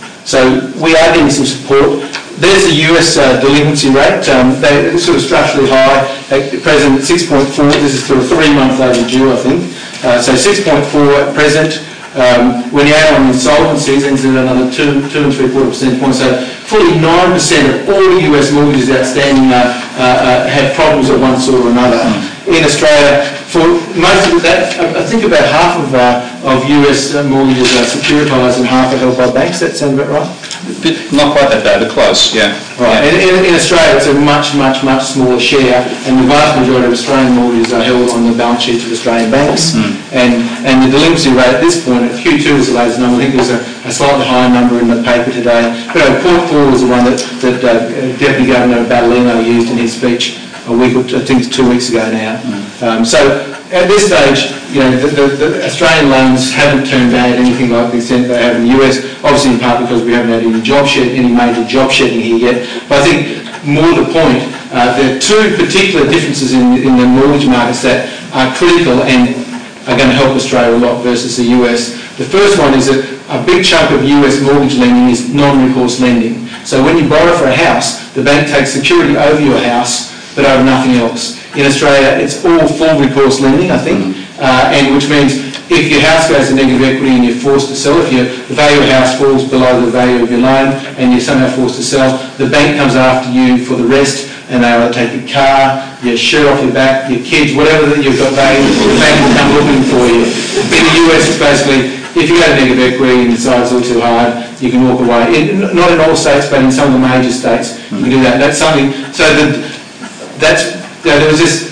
So we are getting some support. There's the U S uh, delinquency rate. Um, they're sort of structurally high at present, six point four. This is for a three-month overdue, I think. Uh, so six point four at present. Um, when you add on insolvencies, it's another two, two and three quarter percent points. So fully nine percent of all U S mortgages outstanding uh, uh, uh, have problems of one sort or another. In Australia, for most of that, I think about half of uh, of U S mortgages are securitised and half are held by banks. That sound about right? Not quite that bad, but close, yeah. Right. Yeah. In, in, in Australia, it's a much, much, much smaller share, and the vast majority of Australian mortgages are held on the balance sheets of Australian banks. Mm. And and the delinquency rate at this point, at Q two is the latest number. I think there's a, a slightly higher number in the paper today. But zero point four was the one that, that uh, Deputy Governor Battolino used in his speech a week or two, I think it's two weeks ago now. Mm. Um, so at this stage, you know, the, the, the Australian loans haven't turned bad anything like the extent they have in the U S, obviously in part because we haven't had any job shed, any major job shedding here yet. But I think more to the point, uh, there are two particular differences in, in the mortgage markets that are critical and are going to help Australia a lot versus the U S. The first one is that a big chunk of U S mortgage lending is non-recourse lending. So when you borrow for a house, the bank takes security over your house but over nothing else. In Australia, it's all full recourse lending, I think, uh, and which means if your house goes to negative equity and you're forced to sell, if your, the value of your house falls below the value of your loan and you're somehow forced to sell, the bank comes after you for the rest, and they will take your car, your shirt off your back, your kids, whatever that you've got value, the bank will come looking for you. In the U S, it's basically, if you go to negative equity and decide it's all too hard, you can walk away. In, not in all states, but in some of the major states, you can do that. That's something, so the, that's, you know, there was this,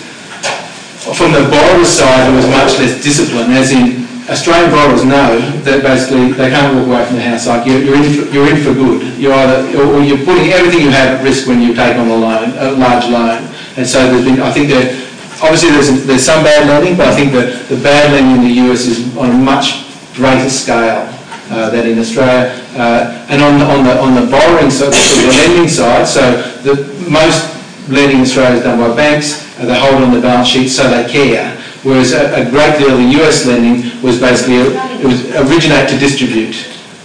from the borrower's side, there was much less discipline, as in Australian borrowers know that basically they can't walk away from the house. Like you're, you're, in, for, you're in for good. You're either, or you're putting everything you have at risk when you take on a loan, a large loan. And so there's been, I think that obviously there's there's some bad lending, but I think that the bad lending in the U S is on a much greater scale uh, than in Australia. Uh, and on the on the on the borrowing side, so the lending side, so the most lending in Australia is done by banks. Uh, they hold on the balance sheet, so they care. Whereas a, a great deal of the U S lending was basically, a, it was originate to distribute.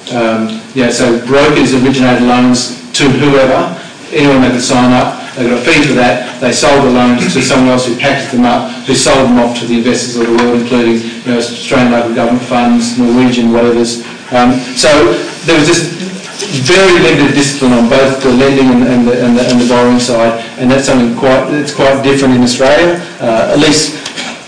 Um, yeah, so brokers originated loans to whoever, anyone that could sign up, they got a fee for that, they sold the loans to someone else who packaged them up, who sold them off to the investors of the world, including, you know, Australian local government funds, Norwegian, whatever's. Um, so there was this very limited discipline on both the lending and, and, the, and, the, and the borrowing side, and that's something quite, it's quite different in Australia, uh, at least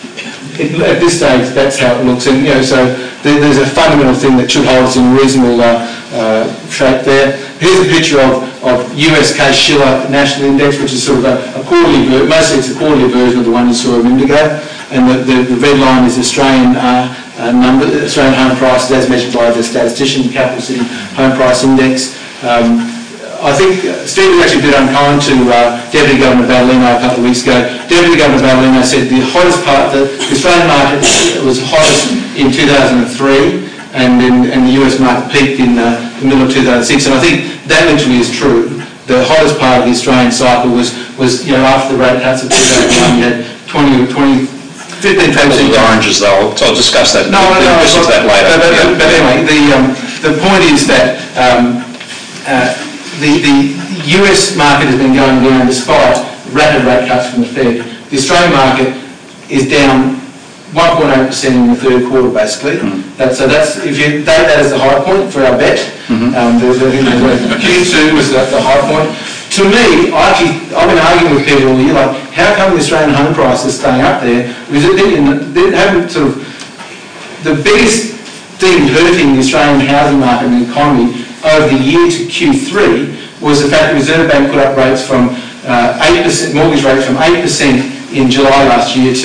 it, at this stage that's how it looks. And you know, so there, there's a fundamental thing that should hold us in reasonable uh, uh, shape there. Here's a picture of, of U S Case-Shiller National Index, which is sort of a, a quarterly version, mostly it's a quarterly version of the one you saw a minute ago, and the, the, the red line is Australian uh, uh, number, Australian home prices as measured by the statistician, Capital City Home Price Index. Um, I think Steve was actually a bit unkind to uh, Deputy Governor Battolino a couple of weeks ago. Deputy Governor Battolino said the hottest part, the, the Australian market was hottest in two thousand three, and, in, and the U S market peaked in uh, the middle of two thousand six. And I think that literally is true. The hottest part of the Australian cycle was, was you know, after the rate cuts of two thousand one, you had twenty, twenty, fifteen percent. The oranges, though. I'll discuss that. No, no, no. We'll that later. But, but, yeah. but anyway, the um, the point is that um, uh, the the U S market has been going down despite rapid rate cuts from the Fed. The Australian market is down one point eight percent in the third quarter, basically. Mm. That, so that's, if you date that as the high point for our bet, mm-hmm. um, the, the, the Q two was the, the high point. To me, I actually, I've been arguing with people all year, like, how come the Australian home price is staying up there? Because it didn't, didn't have sort of, the biggest thing hurting the Australian housing market and the economy over the year to Q three was the fact that the Reserve Bank put up rates from uh, eight percent, mortgage rates from eight percent in July last year to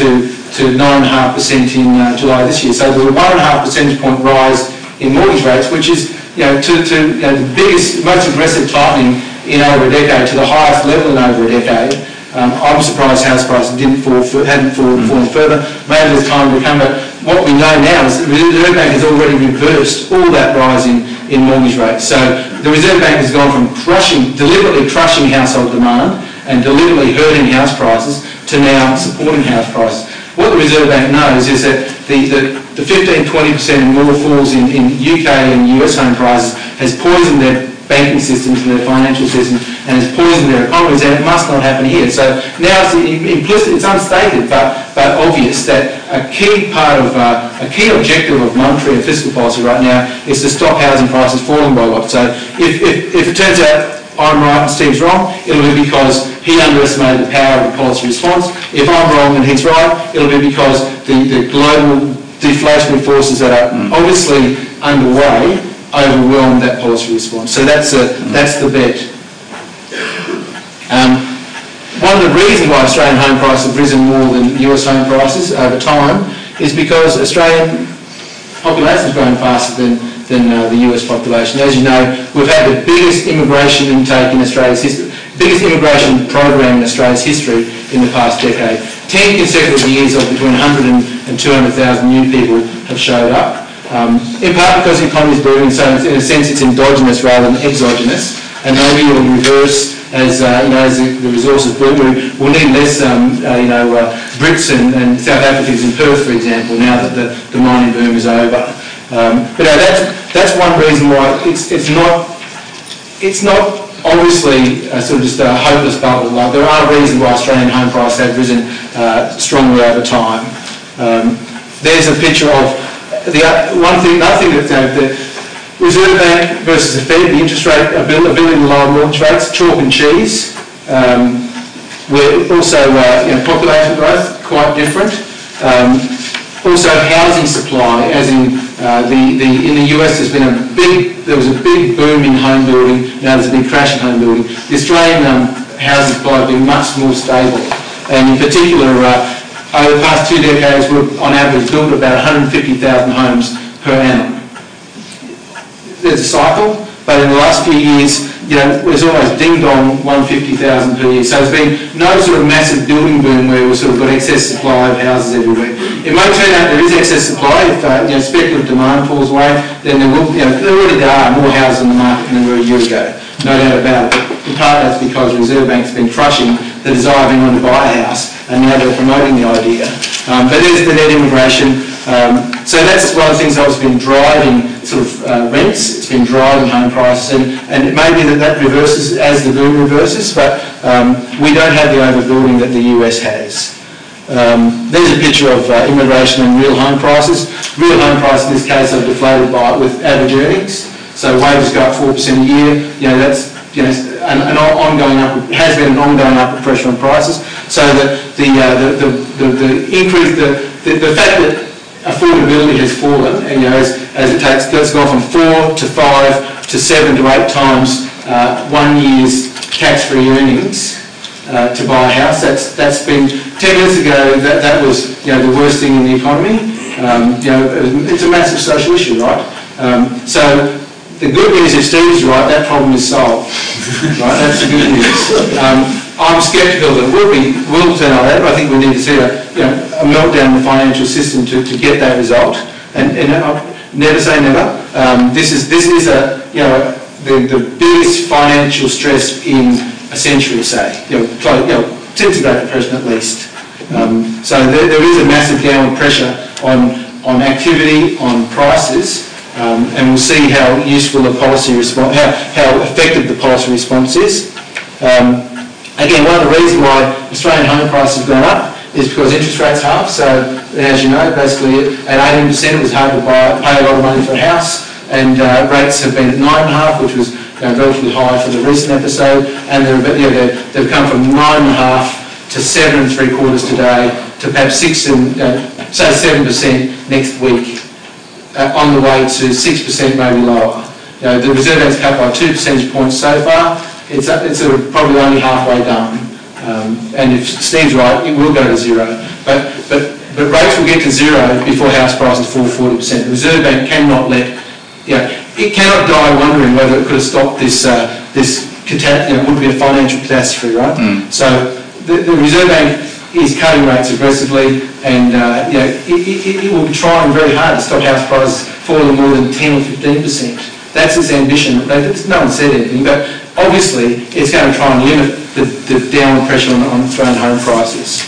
to nine point five percent in uh, July this year. So there's a one point five percentage point rise in mortgage rates, which is, you know, to, to you know, the biggest, most aggressive tightening in over a decade, to the highest level in over a decade. Um, I'm surprised house prices didn't fall, hadn't fallen, fallen further. Maybe there's time to come, but what we know now is that the Reserve Bank has already reversed all that rise in, in mortgage rates. So the Reserve Bank has gone from crushing, deliberately crushing household demand and deliberately hurting house prices to now supporting house prices. What the Reserve Bank knows is that the, the, the fifteen to twenty percent and more falls in, in U K and U S home prices has poisoned their banking systems and their financial systems and has poisoned their economies, and it must not happen here. So now it's implicit, it's unstated, but, but obvious that a key part of, uh, a key objective of monetary and fiscal policy right now is to stop housing prices falling by a lot. So if, if, if it turns out I'm right and Steve's wrong, it'll be because he underestimated the power of the policy response. If I'm wrong and he's right, it'll be because the, the global deflationary forces that are obviously underway overwhelmed that policy response. So that's, a, that's the bet. Um, one of the reasons why Australian home prices have risen more than U S home prices over time is because Australian population is growing faster than than uh, the U S population. As you know, we've had the biggest immigration intake in Australia's history, biggest immigration program in Australia's history in the past decade. Ten consecutive years of between one hundred and two hundred thousand new people have showed up. Um, in part because the economy is booming, so in a sense it's endogenous rather than exogenous, and maybe it will reverse as uh, you know as the, the resources boom. We, we'll need less um, uh, you know uh, Brits and, and South Africans in Perth, for example, now that the, the mining boom is over. Um, but uh, that's that's one reason why it's it's not it's not obviously a sort of just a hopeless bubble. Like, there are reasons why Australian home prices have risen uh, strongly over time. Um, there's a picture of the uh, one thing, another thing that uh, the Reserve Bank versus the Fed, the interest rate ability to lower mortgage rates, chalk and cheese. Um, we're also uh, you know, population growth quite different. Um, Also, housing supply, as in uh, the, the in the U S, there's been a big there was a big boom in home building. Now there's a big crash in home building. The Australian um, housing supply has been much more stable, and in particular, uh, over the past two decades, we've on average built about one hundred fifty thousand homes per annum. There's a cycle, but in the last few years, you know, there's almost ding-dong one hundred fifty thousand per year. So there's been no sort of massive building boom where we've sort of got excess supply of houses everywhere. It may turn out there is excess supply if uh, you know, speculative demand falls away, then there will, you know, there already are more houses in the market than there were a year ago. No doubt about it. But in part that's because the Reserve Bank's been crushing the desire of anyone to buy a house, and now they're promoting the idea. Um, but there's the net immigration. Um, so that's one of the things that's been driving sort of uh, rents. It's been driving home prices, and, and it may be that that reverses as the boom reverses, but um, we don't have the overbuilding that the U S has. Um, there's a picture of uh, immigration and real home prices. Real home prices in this case are deflated by with average earnings. So wages go up four percent a year. You know, that's you know an, an ongoing upward, has been an ongoing upward pressure on prices. So that the, uh, the, the the the increase the the, the fact that affordability has fallen, and, you know, as, as it takes, it's gone from four to five to seven to eight times uh, one year's tax-free earnings uh, to buy a house. That's that's been ten minutes ago. That that was you know the worst thing in the economy. Um, you know, it's a massive social issue, right? Um, so the good news, if Steve's right, that problem is solved. Right, that's the good news. Um, I'm sceptical that it will be will turn out that, but I think we need to see a you know a meltdown in the financial system to, to get that result. And, and I'll never say never. Um, this is this is a you know the, the biggest financial stress in a century, say. You know, try, you know since the Great Depression at least. Um, so there, there is a massive downward pressure on on activity, on prices. Um, and we'll see how useful the policy response, how, how effective the policy response is. Um, again, one of the reasons why Australian home prices have gone up is because interest rates halved. So, as you know, basically at eighteen percent it was hard to buy, pay a lot of money for a house, and uh, rates have been at nine point five, which was you know, relatively high for the recent episode, and they're, you know, they're, they've come from nine point five to seven and three quarters today to perhaps six and uh, say seven percent next week. Uh, on the way to six percent, maybe lower. You know, the Reserve Bank's cut by two percentage points so far. It's, uh, it's sort of probably only halfway done. Um, and if Steve's right, it will go to zero. But, but but rates will get to zero before house prices fall forty percent. The Reserve Bank cannot let, you know, it cannot die wondering whether it could have stopped this, uh, this cata- you know, would be a financial catastrophe, right? Mm. So the, the Reserve Bank is cutting rates aggressively, and uh, you know, it, it, it will be trying very hard to stop house prices falling more than ten or fifteen percent. That's its ambition. No one said anything, but obviously it's going to try and limit the, the downward pressure on, on Australian home prices.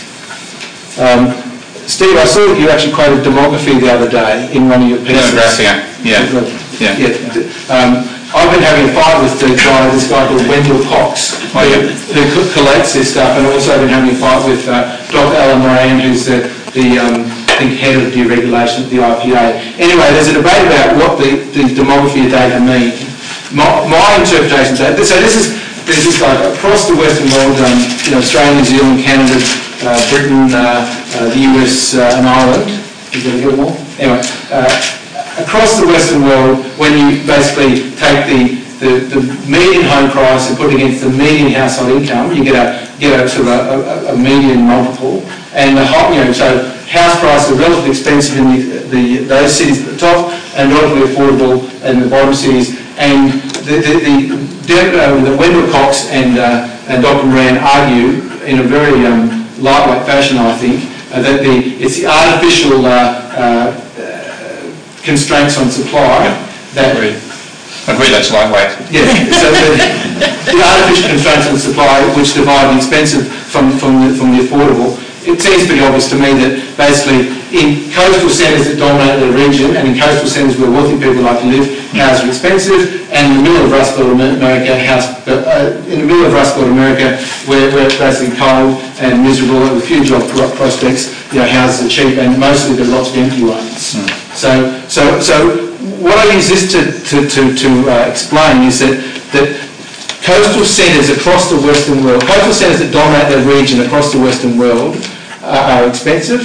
Um, Steve, I saw that you actually quoted demography the other day in one of your pieces. Demography, yeah. Yeah. yeah. Um, I've been having a fight with the guy, this guy called Wendell Cox, oh, yeah. who, who collates this stuff, and also been having a fight with uh, Doctor Alan Moran, who's the, the um, I think head of deregulation at the I P A. Anyway, there's a debate about what the, the demography data mean. My, my interpretation of that, so this is this is like across the Western world, um, you know, Australia, New Zealand, Canada, uh, Britain, uh, uh, the U S uh, and Ireland. Is there a little more? Anyway. Uh, Across the Western world, when you basically take the, the, the median home price and put it against the median household income, you get a get a sort of a, a, a median multiple. And the hot, you know, so house prices are relatively expensive in the, the those cities at the top and relatively affordable in the bottom cities. And the the, the, uh, the Wendell Cox and uh, and Doctor Moran argue in a very um, lightweight fashion, I think, uh, that the it's the artificial uh, uh, constraints on supply that... Agreed. Agreed, that's lightweight. Yeah, so the, the artificial constraints on supply which divide the expensive from, from, the, from the affordable. It seems pretty obvious to me that basically in coastal centres that dominate the region and in coastal centres where wealthy people like to live, houses are expensive, and in the middle of Rust Belt America, house, uh, in the middle of Rust Belt America, where, where it's basically cold and miserable with few job prospects, you know, houses are cheap and mostly there are lots of empty ones. Mm. So, so, so what I use this to, to, to, to uh, explain is that, that coastal centres across the Western world, coastal centres that dominate their region across the Western world uh, are expensive,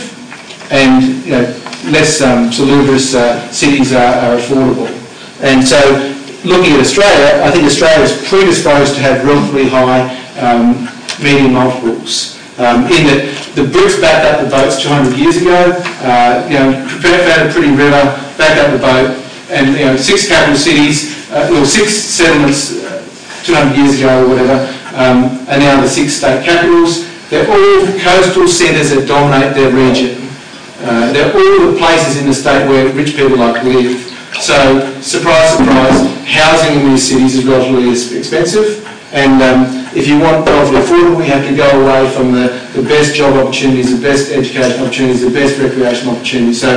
and you know, less um, salubrious uh, cities are, are affordable. And so, looking at Australia, I think Australia is predisposed to have relatively high um, median multiples. Um, in that the Brits backed up the boats two hundred years ago, uh, you know, found a pretty river, backed up the boat, and you know, six capital cities, uh, or six settlements uh, two hundred years ago or whatever, um, are now the six state capitals. They're all coastal centres that dominate their region. Uh, they're all the places in the state where rich people like to live. So, surprise, surprise, housing in these cities is relatively expensive. And um, if you want relatively affordable, you have to go away from the, the best job opportunities, the best education opportunities, the best recreation opportunities. So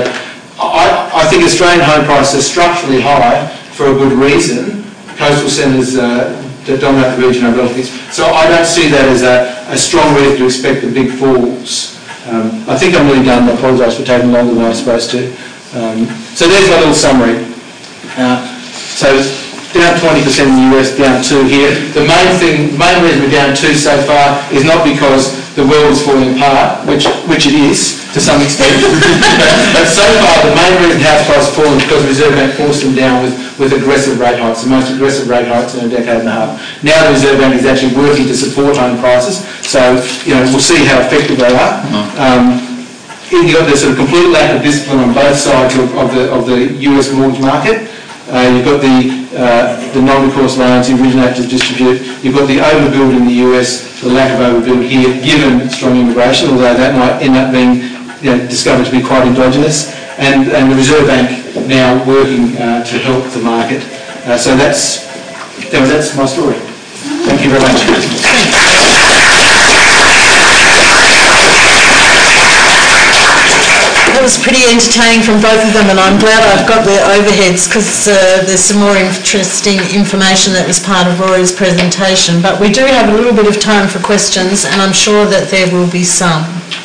I, I think Australian home prices are structurally high for a good reason. Coastal centres uh, that dominate the region are relatively... So I don't see that as a, a strong reason to expect the big falls. Um, I think I'm really done. I apologise for taking longer than I was supposed to. Um, so there's my little summary. Uh, so down twenty percent in the U S, down two here. The main thing, the main reason we're down two so far is not because the world is falling apart, which which it is to some extent. But so far, the main reason house prices are falling is because the Reserve Bank forced them down with, with aggressive rate hikes, the most aggressive rate hikes in a decade and a half. Now the Reserve Bank is actually working to support home prices, so you know we'll see how effective they are. Um, you've got the sort of complete lack of discipline on both sides of, of the of the U S mortgage market. Uh, you've got the uh, the non-recourse loans you originate to distribute. You've got the overbuild in the U S, the lack of overbuild here, given strong immigration, although that might end up being you know, discovered to be quite endogenous. And, and the Reserve Bank now working uh, to help the market. Uh, so that's that's my story. Thank you very much. That was pretty entertaining from both of them, and I'm glad I've got the overheads because uh, there's some more interesting information that was part of Rory's presentation. But we do have a little bit of time for questions, and I'm sure that there will be some.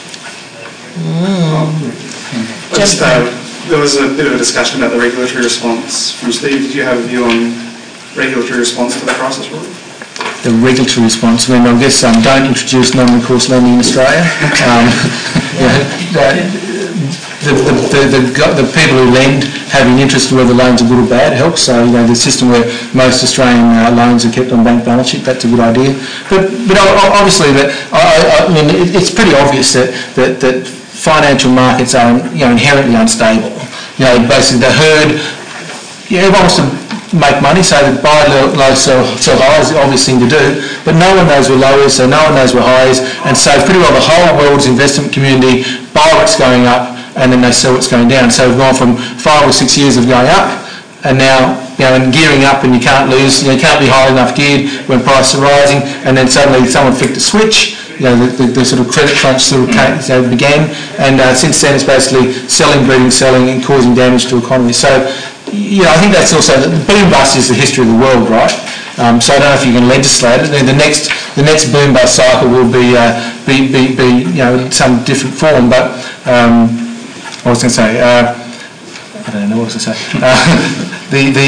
Mm. Just, uh, there was a bit of a discussion about the regulatory response from Steve. Did you have a view on regulatory response to the crisis, Rory? The regulatory response, I mean, I guess um, don't introduce non-recourse lending in Australia. um, yeah, The, the, the, the, the people who lend having interest in whether loans are good or bad helps. So, you know, the system where most Australian uh, loans are kept on bank balance sheet, that's a good idea. But, but obviously, that I, I mean, it, it's pretty obvious that, that, that financial markets are, you know, inherently unstable. You know, basically the herd, yeah, everyone wants to make money, so that buy low, sell, sell high is the obvious thing to do, but no one knows where low is, so no one knows where high is, and so pretty well the whole world's investment community buy what's going up and then they sell what's going down. So we've gone from five or six years of going up, and now, you know, and gearing up, and you can't lose, you know, you can't be high enough geared when prices are rising, and then suddenly someone flicked a switch, you know, the, the, the sort of credit crunch sort of came, you know, began, and uh, since then it's basically selling, breeding, selling, and causing damage to economies. So, you know, I think that's also, the boom bust is the history of the world, right? Um, so I don't know if you can legislate it. The next, the next boom bust cycle will be, uh, be, be, be, you know, some different form. But um, what was I going to say? Uh, I don't know what was I going to say. Uh, the the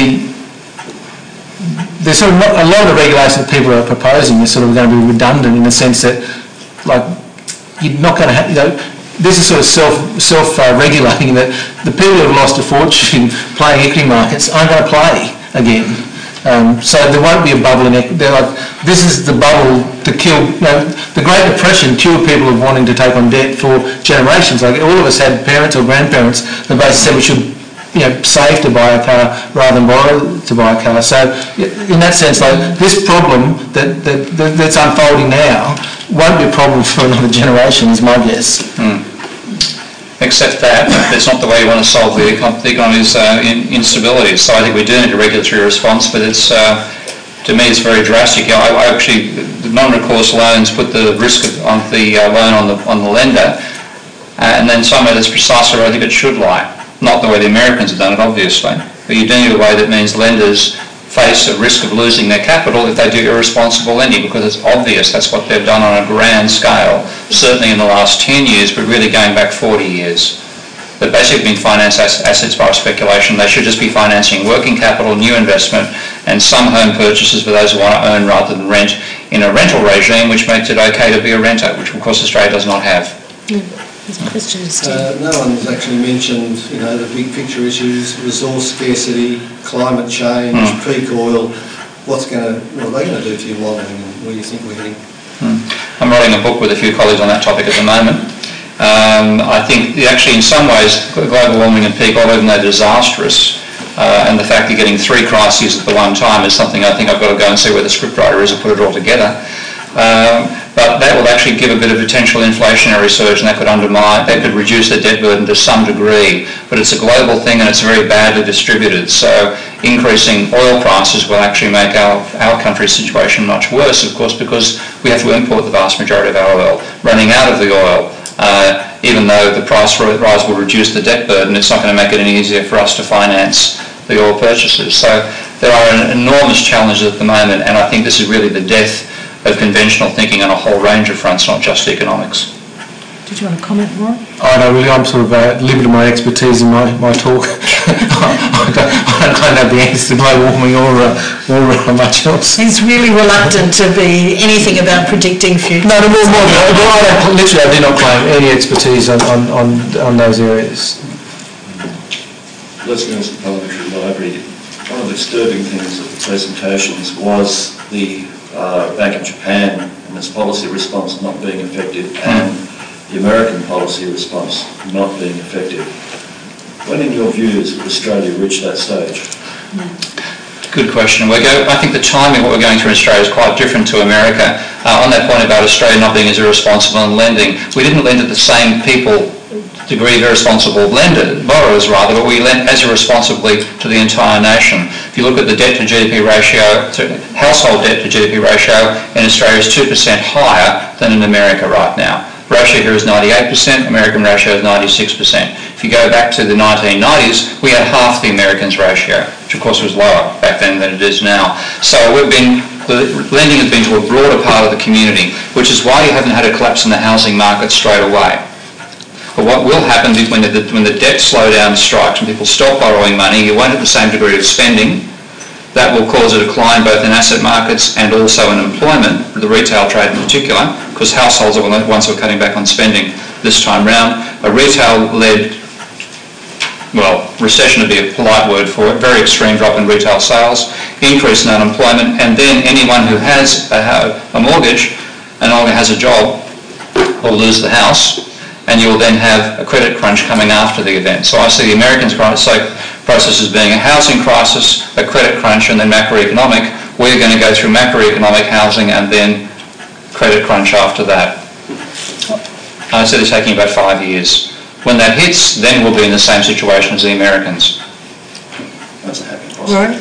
there's sort of not, a lot of the regulations that people are proposing is sort of going to be redundant in the sense that, like, you're not going to have, you know. This is sort of self, self-regulating, uh, that the people who have lost a fortune playing equity markets aren't going to play again. Um, so there won't be a bubble in equity. They're like, this is the bubble to kill, you know, the Great Depression killed people of wanting to take on debt for generations. Like all of us had parents or grandparents that basically said we should, you know, save to buy a car rather than borrow to buy a car. So in that sense, like this problem that, that, that that's unfolding now won't be a problem for another generation, is my guess. Mm. Except that it's not the way you want to solve the, econ- the economy's uh, in, instability. So I think we do need a regulatory response, but it's uh, to me it's very drastic. You know, I, I actually, the non-recourse loans put the risk of, on the uh, loan on the on the lender, uh, and then somehow that's precisely where I think it should lie. Not the way the Americans have done it, obviously, but you're doing it in a way that means lenders face a risk of losing their capital if they do irresponsible lending, because it's obvious that's what they've done on a grand scale, certainly in the last ten years, but really going back forty years. They've basically been financed as assets by speculation. They should just be financing working capital, new investment, and some home purchases for those who want to own rather than rent, in a rental regime which makes it okay to be a renter, which of course Australia does not have. Yeah. Question, uh, no one's actually mentioned, you know, the big picture issues: resource scarcity, climate change, mm. peak oil. What's going to, what are they going to do to your modelling, and where do you think we're heading? Mm. I'm writing a book with a few colleagues on that topic at the moment. Um, I think actually, in some ways, global warming and peak oil, even though disastrous, uh, and the fact that getting three crises at the one time is something I think I've got to go and see where the scriptwriter is and put it all together. Um, but that will actually give a bit of potential inflationary surge, and that could undermine, that could reduce the debt burden to some degree. But it's a global thing and it's very badly distributed. So increasing oil prices will actually make our, our country's situation much worse, of course, because we have to import the vast majority of our oil. Running out of the oil, uh, even though the price rise will reduce the debt burden, it's not going to make it any easier for us to finance the oil purchases. So there are enormous challenges at the moment, and I think this is really the death of conventional thinking on a whole range of fronts, not just economics. Did you want to comment more? I know, really, I'm sort of uh, limited my expertise in my, my talk. I, don't, I don't have the answer to global warming or, uh, or uh, much else. He's really reluctant to be anything about predicting future. No, no, more, more. Well, I don't, literally, I do not claim any expertise on, on, on, on those areas. Listening to the Parliamentary Library, one of the disturbing things of the presentations was the Uh, Bank of Japan and its policy response not being effective, and the American policy response not being effective. When, in your views, would Australia reach that stage? Good question. We go, I think the timing of what we're going through in Australia is quite different to America. Uh, on that point about Australia not being as irresponsible in lending, we didn't lend to the same people degree of irresponsible lender, borrowers rather, but we lent as irresponsibly to the entire nation. If you look at the debt to G D P ratio, to household debt to G D P ratio in Australia is two percent higher than in America right now. Ratio here is ninety-eight percent, American ratio is ninety-six percent. If you go back to the nineteen nineties, we had half the Americans' ratio, which of course was lower back then than it is now. So we've been, the lending has been to a broader part of the community, which is why you haven't had a collapse in the housing market straight away. But what will happen is when the, when the debt slowdown strikes and people stop borrowing money, you won't have the same degree of spending. That will cause a decline both in asset markets and also in employment, the retail trade in particular, because households are the ones who are cutting back on spending this time round. A retail-led, well, recession would be a polite word for it, very extreme drop in retail sales, increase in unemployment, and then anyone who has a, a mortgage and no longer has a job will lose the house. and you will then have a credit crunch coming after the event. So I see the American process as being a housing crisis, a credit crunch, and then macroeconomic. We're going to go through macroeconomic, housing, and then credit crunch after that. I said it's taking about five years. When that hits, then we'll be in the same situation as the Americans. That's a happy Right.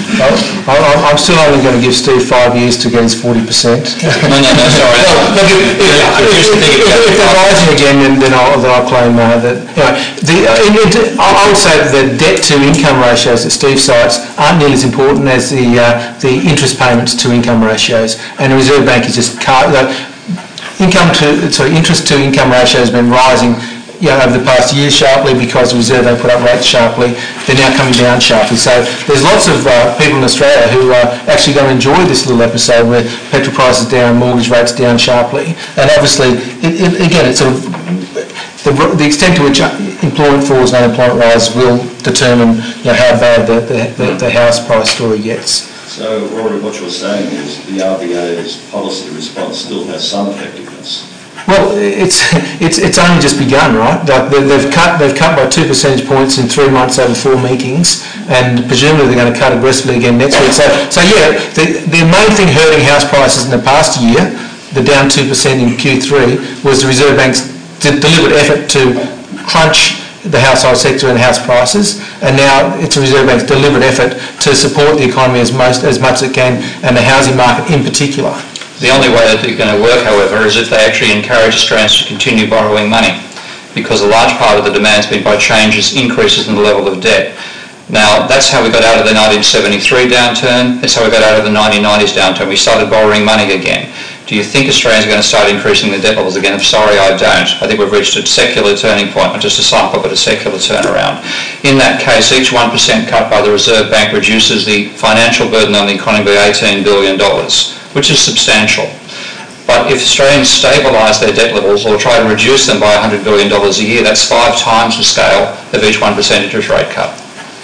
I'm I'm still only going to give Steve five years to get his forty percent. No, no, no, sorry. Look, if, if, if, if, if they're rising again, then, then, I'll, then I'll claim uh, that. Anyway, the, uh, in, in, I would say that the debt-to-income ratios that Steve cites aren't nearly as important as the uh, the interest payments to income ratios. And the Reserve Bank is just car- uh, income to sorry interest to income ratio has been rising. You know, over the past year sharply because the Reserve Bank put up rates sharply. They're now coming down sharply. So there's lots of uh, people in Australia who are actually going to enjoy this little episode where petrol prices down, mortgage rates down sharply. And obviously, it, it, again, it's sort of the, the extent to which employment falls and unemployment rises will determine, you know, how bad the, the, the, the house price story gets. So, Rory, what you're saying is the R B A's policy response still has some effectiveness. Well, it's it's it's only just begun, right? Like they've cut they've cut by two percentage points in three months over four meetings, and presumably they're going to cut aggressively again next week. So, so yeah, the the main thing hurting house prices in the past year, the down two percent in Q three, was the Reserve Bank's de- deliberate effort to crunch the household sector and house prices, and now it's the Reserve Bank's deliberate effort to support the economy as most as much as it can, and the housing market in particular. The only way that they're going to work, however, is if they actually encourage Australians to continue borrowing money, because a large part of the demand has been by changes, increases in the level of debt. Now, that's how we got out of the nineteen seventy-three downturn, that's how we got out of the nineteen nineties downturn. We started borrowing money again. Do you think Australians are going to start increasing the debt levels again? I'm sorry, I don't. I think we've reached a secular turning point, not just a cycle, but a secular turnaround. In that case, each one percent cut by the Reserve Bank reduces the financial burden on the economy by eighteen billion dollars. Which is substantial. But if Australians stabilise their debt levels or try to reduce them by one hundred billion dollars a year, that's five times the scale of each one percent interest rate cut.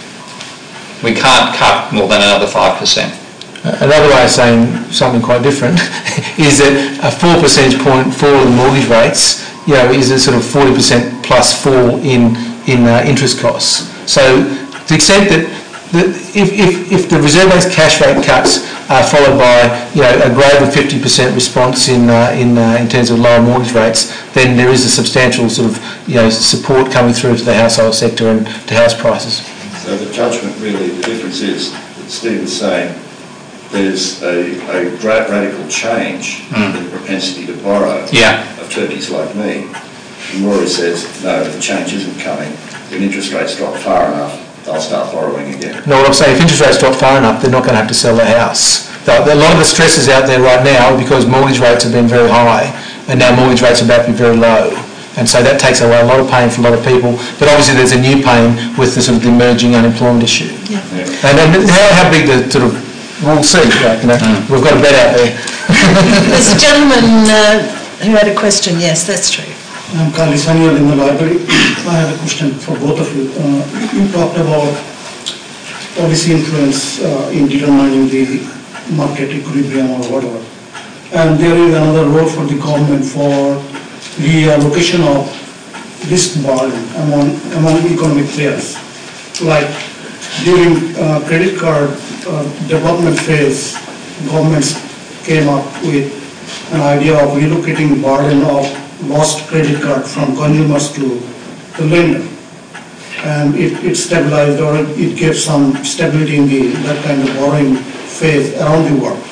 We can't cut more than another five percent. Another way of saying something quite different is that a four percentage point fall in mortgage rates, you know, is a sort of forty percent plus fall in, in uh, interest costs. So to the extent that The, if, if, if the Reserve Bank's cash rate cuts are followed by, you know, a greater than fifty percent response in uh, in uh, in terms of lower mortgage rates, then there is a substantial sort of, you know, support coming through to the household sector and to house prices. So the judgment really, the difference is that Steve was saying there's a, a great radical change mm. in the propensity to borrow yeah. of turkeys like me. And Rory says, no, the change isn't coming. When interest rates drop far enough, they'll start borrowing again. No, what I'm saying, if interest rates drop far enough, they're not going to have to sell their house. A lot of the stresses out there right now are because mortgage rates have been very high, and now mortgage rates are about to be very low. And so that takes away a lot of pain for a lot of people. But obviously there's a new pain with the sort of the emerging unemployment issue. Yeah. Yeah. And then how, how big the sort of, we'll see, like, you know, mm. we've got a bet out there. There's a gentleman uh, who had a question. Yes, that's true. I'm Carly Sanyal in the library. I have a question for both of you. Uh, you talked about policy influence uh, in determining the market equilibrium or whatever. And there is another role for the government for the allocation of risk burden among, among economic players. Like during uh, credit card uh, development phase, governments came up with an idea of relocating burden of lost credit card from consumers to the lender, and it, it stabilized, or it gave some stability in the that kind of borrowing phase around the world.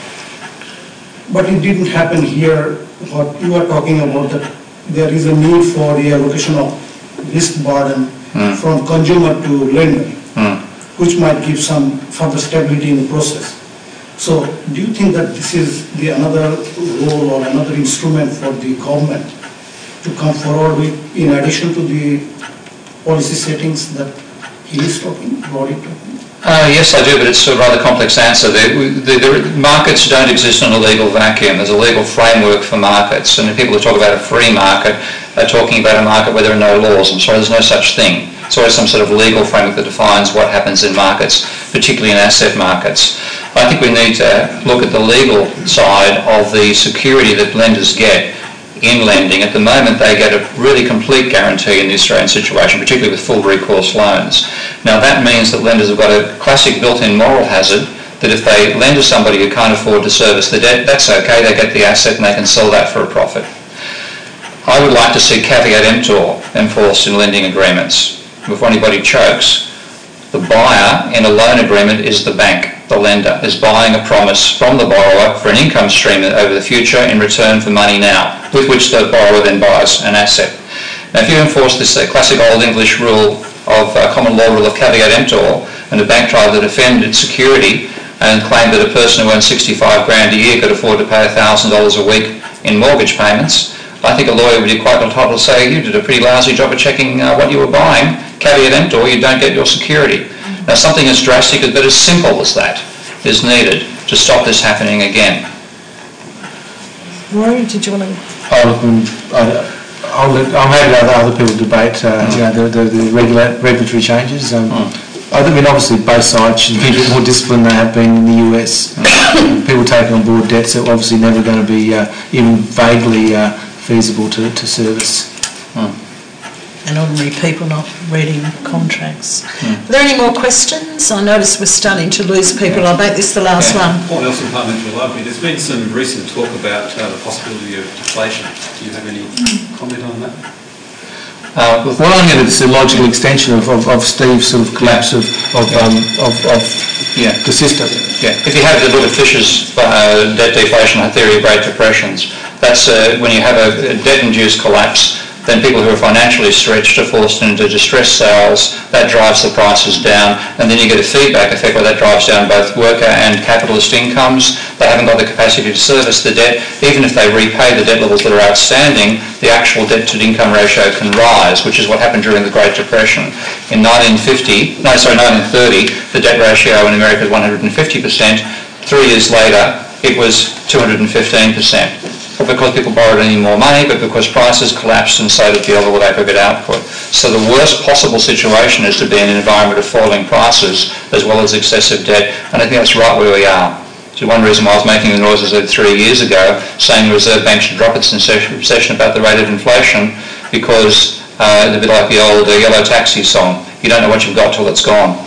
But it didn't happen here. What you are talking about, that there is a need for the allocation of risk burden mm. from consumer to lender, mm. which might give some further stability in the process. So do you think that this is the another role or another instrument for the government to come forward with, in addition to the policy settings that he is talking, Rory talking? Uh, yes, I do, but it's a rather complex answer. The, the, the markets don't exist in a legal vacuum. There's a legal framework for markets, and if people who talk about a free market are talking about a market where there are no laws. I'm sorry, there's no such thing. It's always some sort of legal framework that defines what happens in markets, particularly in asset markets. I think we need to look at the legal side of the security that lenders get in lending. At the moment, they get a really complete guarantee in the Australian situation, particularly with full recourse loans. Now, that means that lenders have got a classic built-in moral hazard that if they lend to somebody who can't afford to service the debt, that's okay, they get the asset and they can sell that for a profit. I would like to see caveat emptor enforced in lending agreements. Before anybody chokes, the buyer in a loan agreement is the bank. The lender is buying a promise from the borrower for an income stream over the future in return for money now, with which the borrower then buys an asset. Now, if you enforce this uh, classic old English rule of uh, common law rule of caveat emptor, and a bank tried to defend its security and claimed that a person who earned sixty-five grand a year could afford to pay one thousand dollars a week in mortgage payments, I think a lawyer would be quite entitled to say, you did a pretty lousy job of checking uh, what you were buying. Caveat emptor, you don't get your security. Now, something as drastic but as simple as that is needed to stop this happening again. Rory, did you want to... I'll, I'll let, I'm happy to have other people debate uh, mm. you know, the, the, the regula- regulatory changes. Um, mm. I mean, obviously both sides should be a bit more disciplined than they have been in the U S. Mm. People taking on board debts are obviously never going to be uh, even vaguely uh, feasible to, to service. Mm. And ordinary people not reading contracts. Mm. Are there any more questions? I notice we're starting to lose people. Yeah. I'll make this the last yeah. one. Paul Nelson, Parliamentary Library. There's been some recent talk about uh, the possibility of deflation. Do you have any comment on that? Uh, well, I think it's a logical extension of, of, of Steve's sort of collapse of, of, um, of, of yeah. the system. Yeah. If you have the look at Fisher's uh, debt deflation theory of Great Depressions, that's uh, when you have a, a debt-induced collapse, then people who are financially stretched are forced into distressed sales. That drives the prices down, and then you get a feedback effect where that drives down both worker and capitalist incomes. They haven't got the capacity to service the debt. Even if they repay the debt levels that are outstanding, the actual debt-to-income ratio can rise, which is what happened during the Great Depression. In nineteen fifty, no, sorry, nineteen thirty, the debt ratio in America was one hundred fifty percent. Three years later, it was two hundred fifteen percent. Not because people borrowed any more money, but because prices collapsed and so did the overall aggregate output. So the worst possible situation is to be in an environment of falling prices as well as excessive debt, and I think that's right where we are. So one reason why I was making the noises three years ago, saying the Reserve Bank should drop its obsession about the rate of inflation, because uh, it's a bit like the old uh, Yellow Taxi song. You don't know what you've got till it's gone.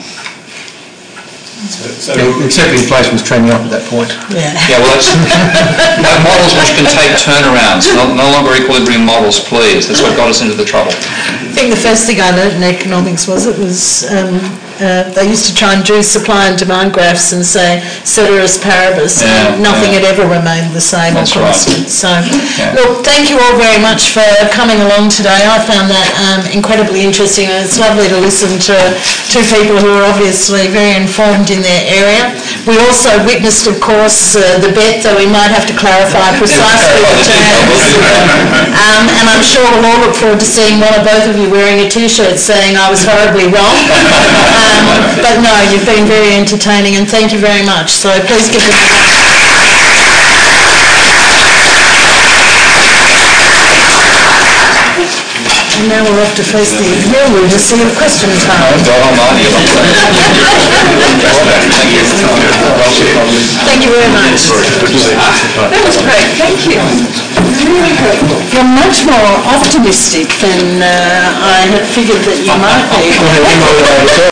So, yeah, except the inflation was trending up at that point. Yeah. Yeah, well, that's no models which can take turnarounds, no, no longer equilibrium models, please. That's what got us into the trouble. I think the first thing I learned in economics was it was um, uh, they used to try and do supply and demand graphs and say ceteris paribus, yeah, and nothing yeah. had ever remained the same That's or constant. Right. So, yeah. look, thank you all very much for coming along today. I found that um, incredibly interesting, and it's lovely to listen to two people who are obviously very informed in their area. We also witnessed, of course, uh, the bet, though we might have to clarify precisely the terms. Um, and I'm sure we'll all look forward to seeing one or both of you wearing a T-shirt saying I was horribly wrong. Um, but no, you've been very entertaining, and thank you very much. So please give them a And now we're off to face the real room to see a question time. Thank you very much. That was great, thank you. Really great. You're much more optimistic than uh, I had figured that you might be.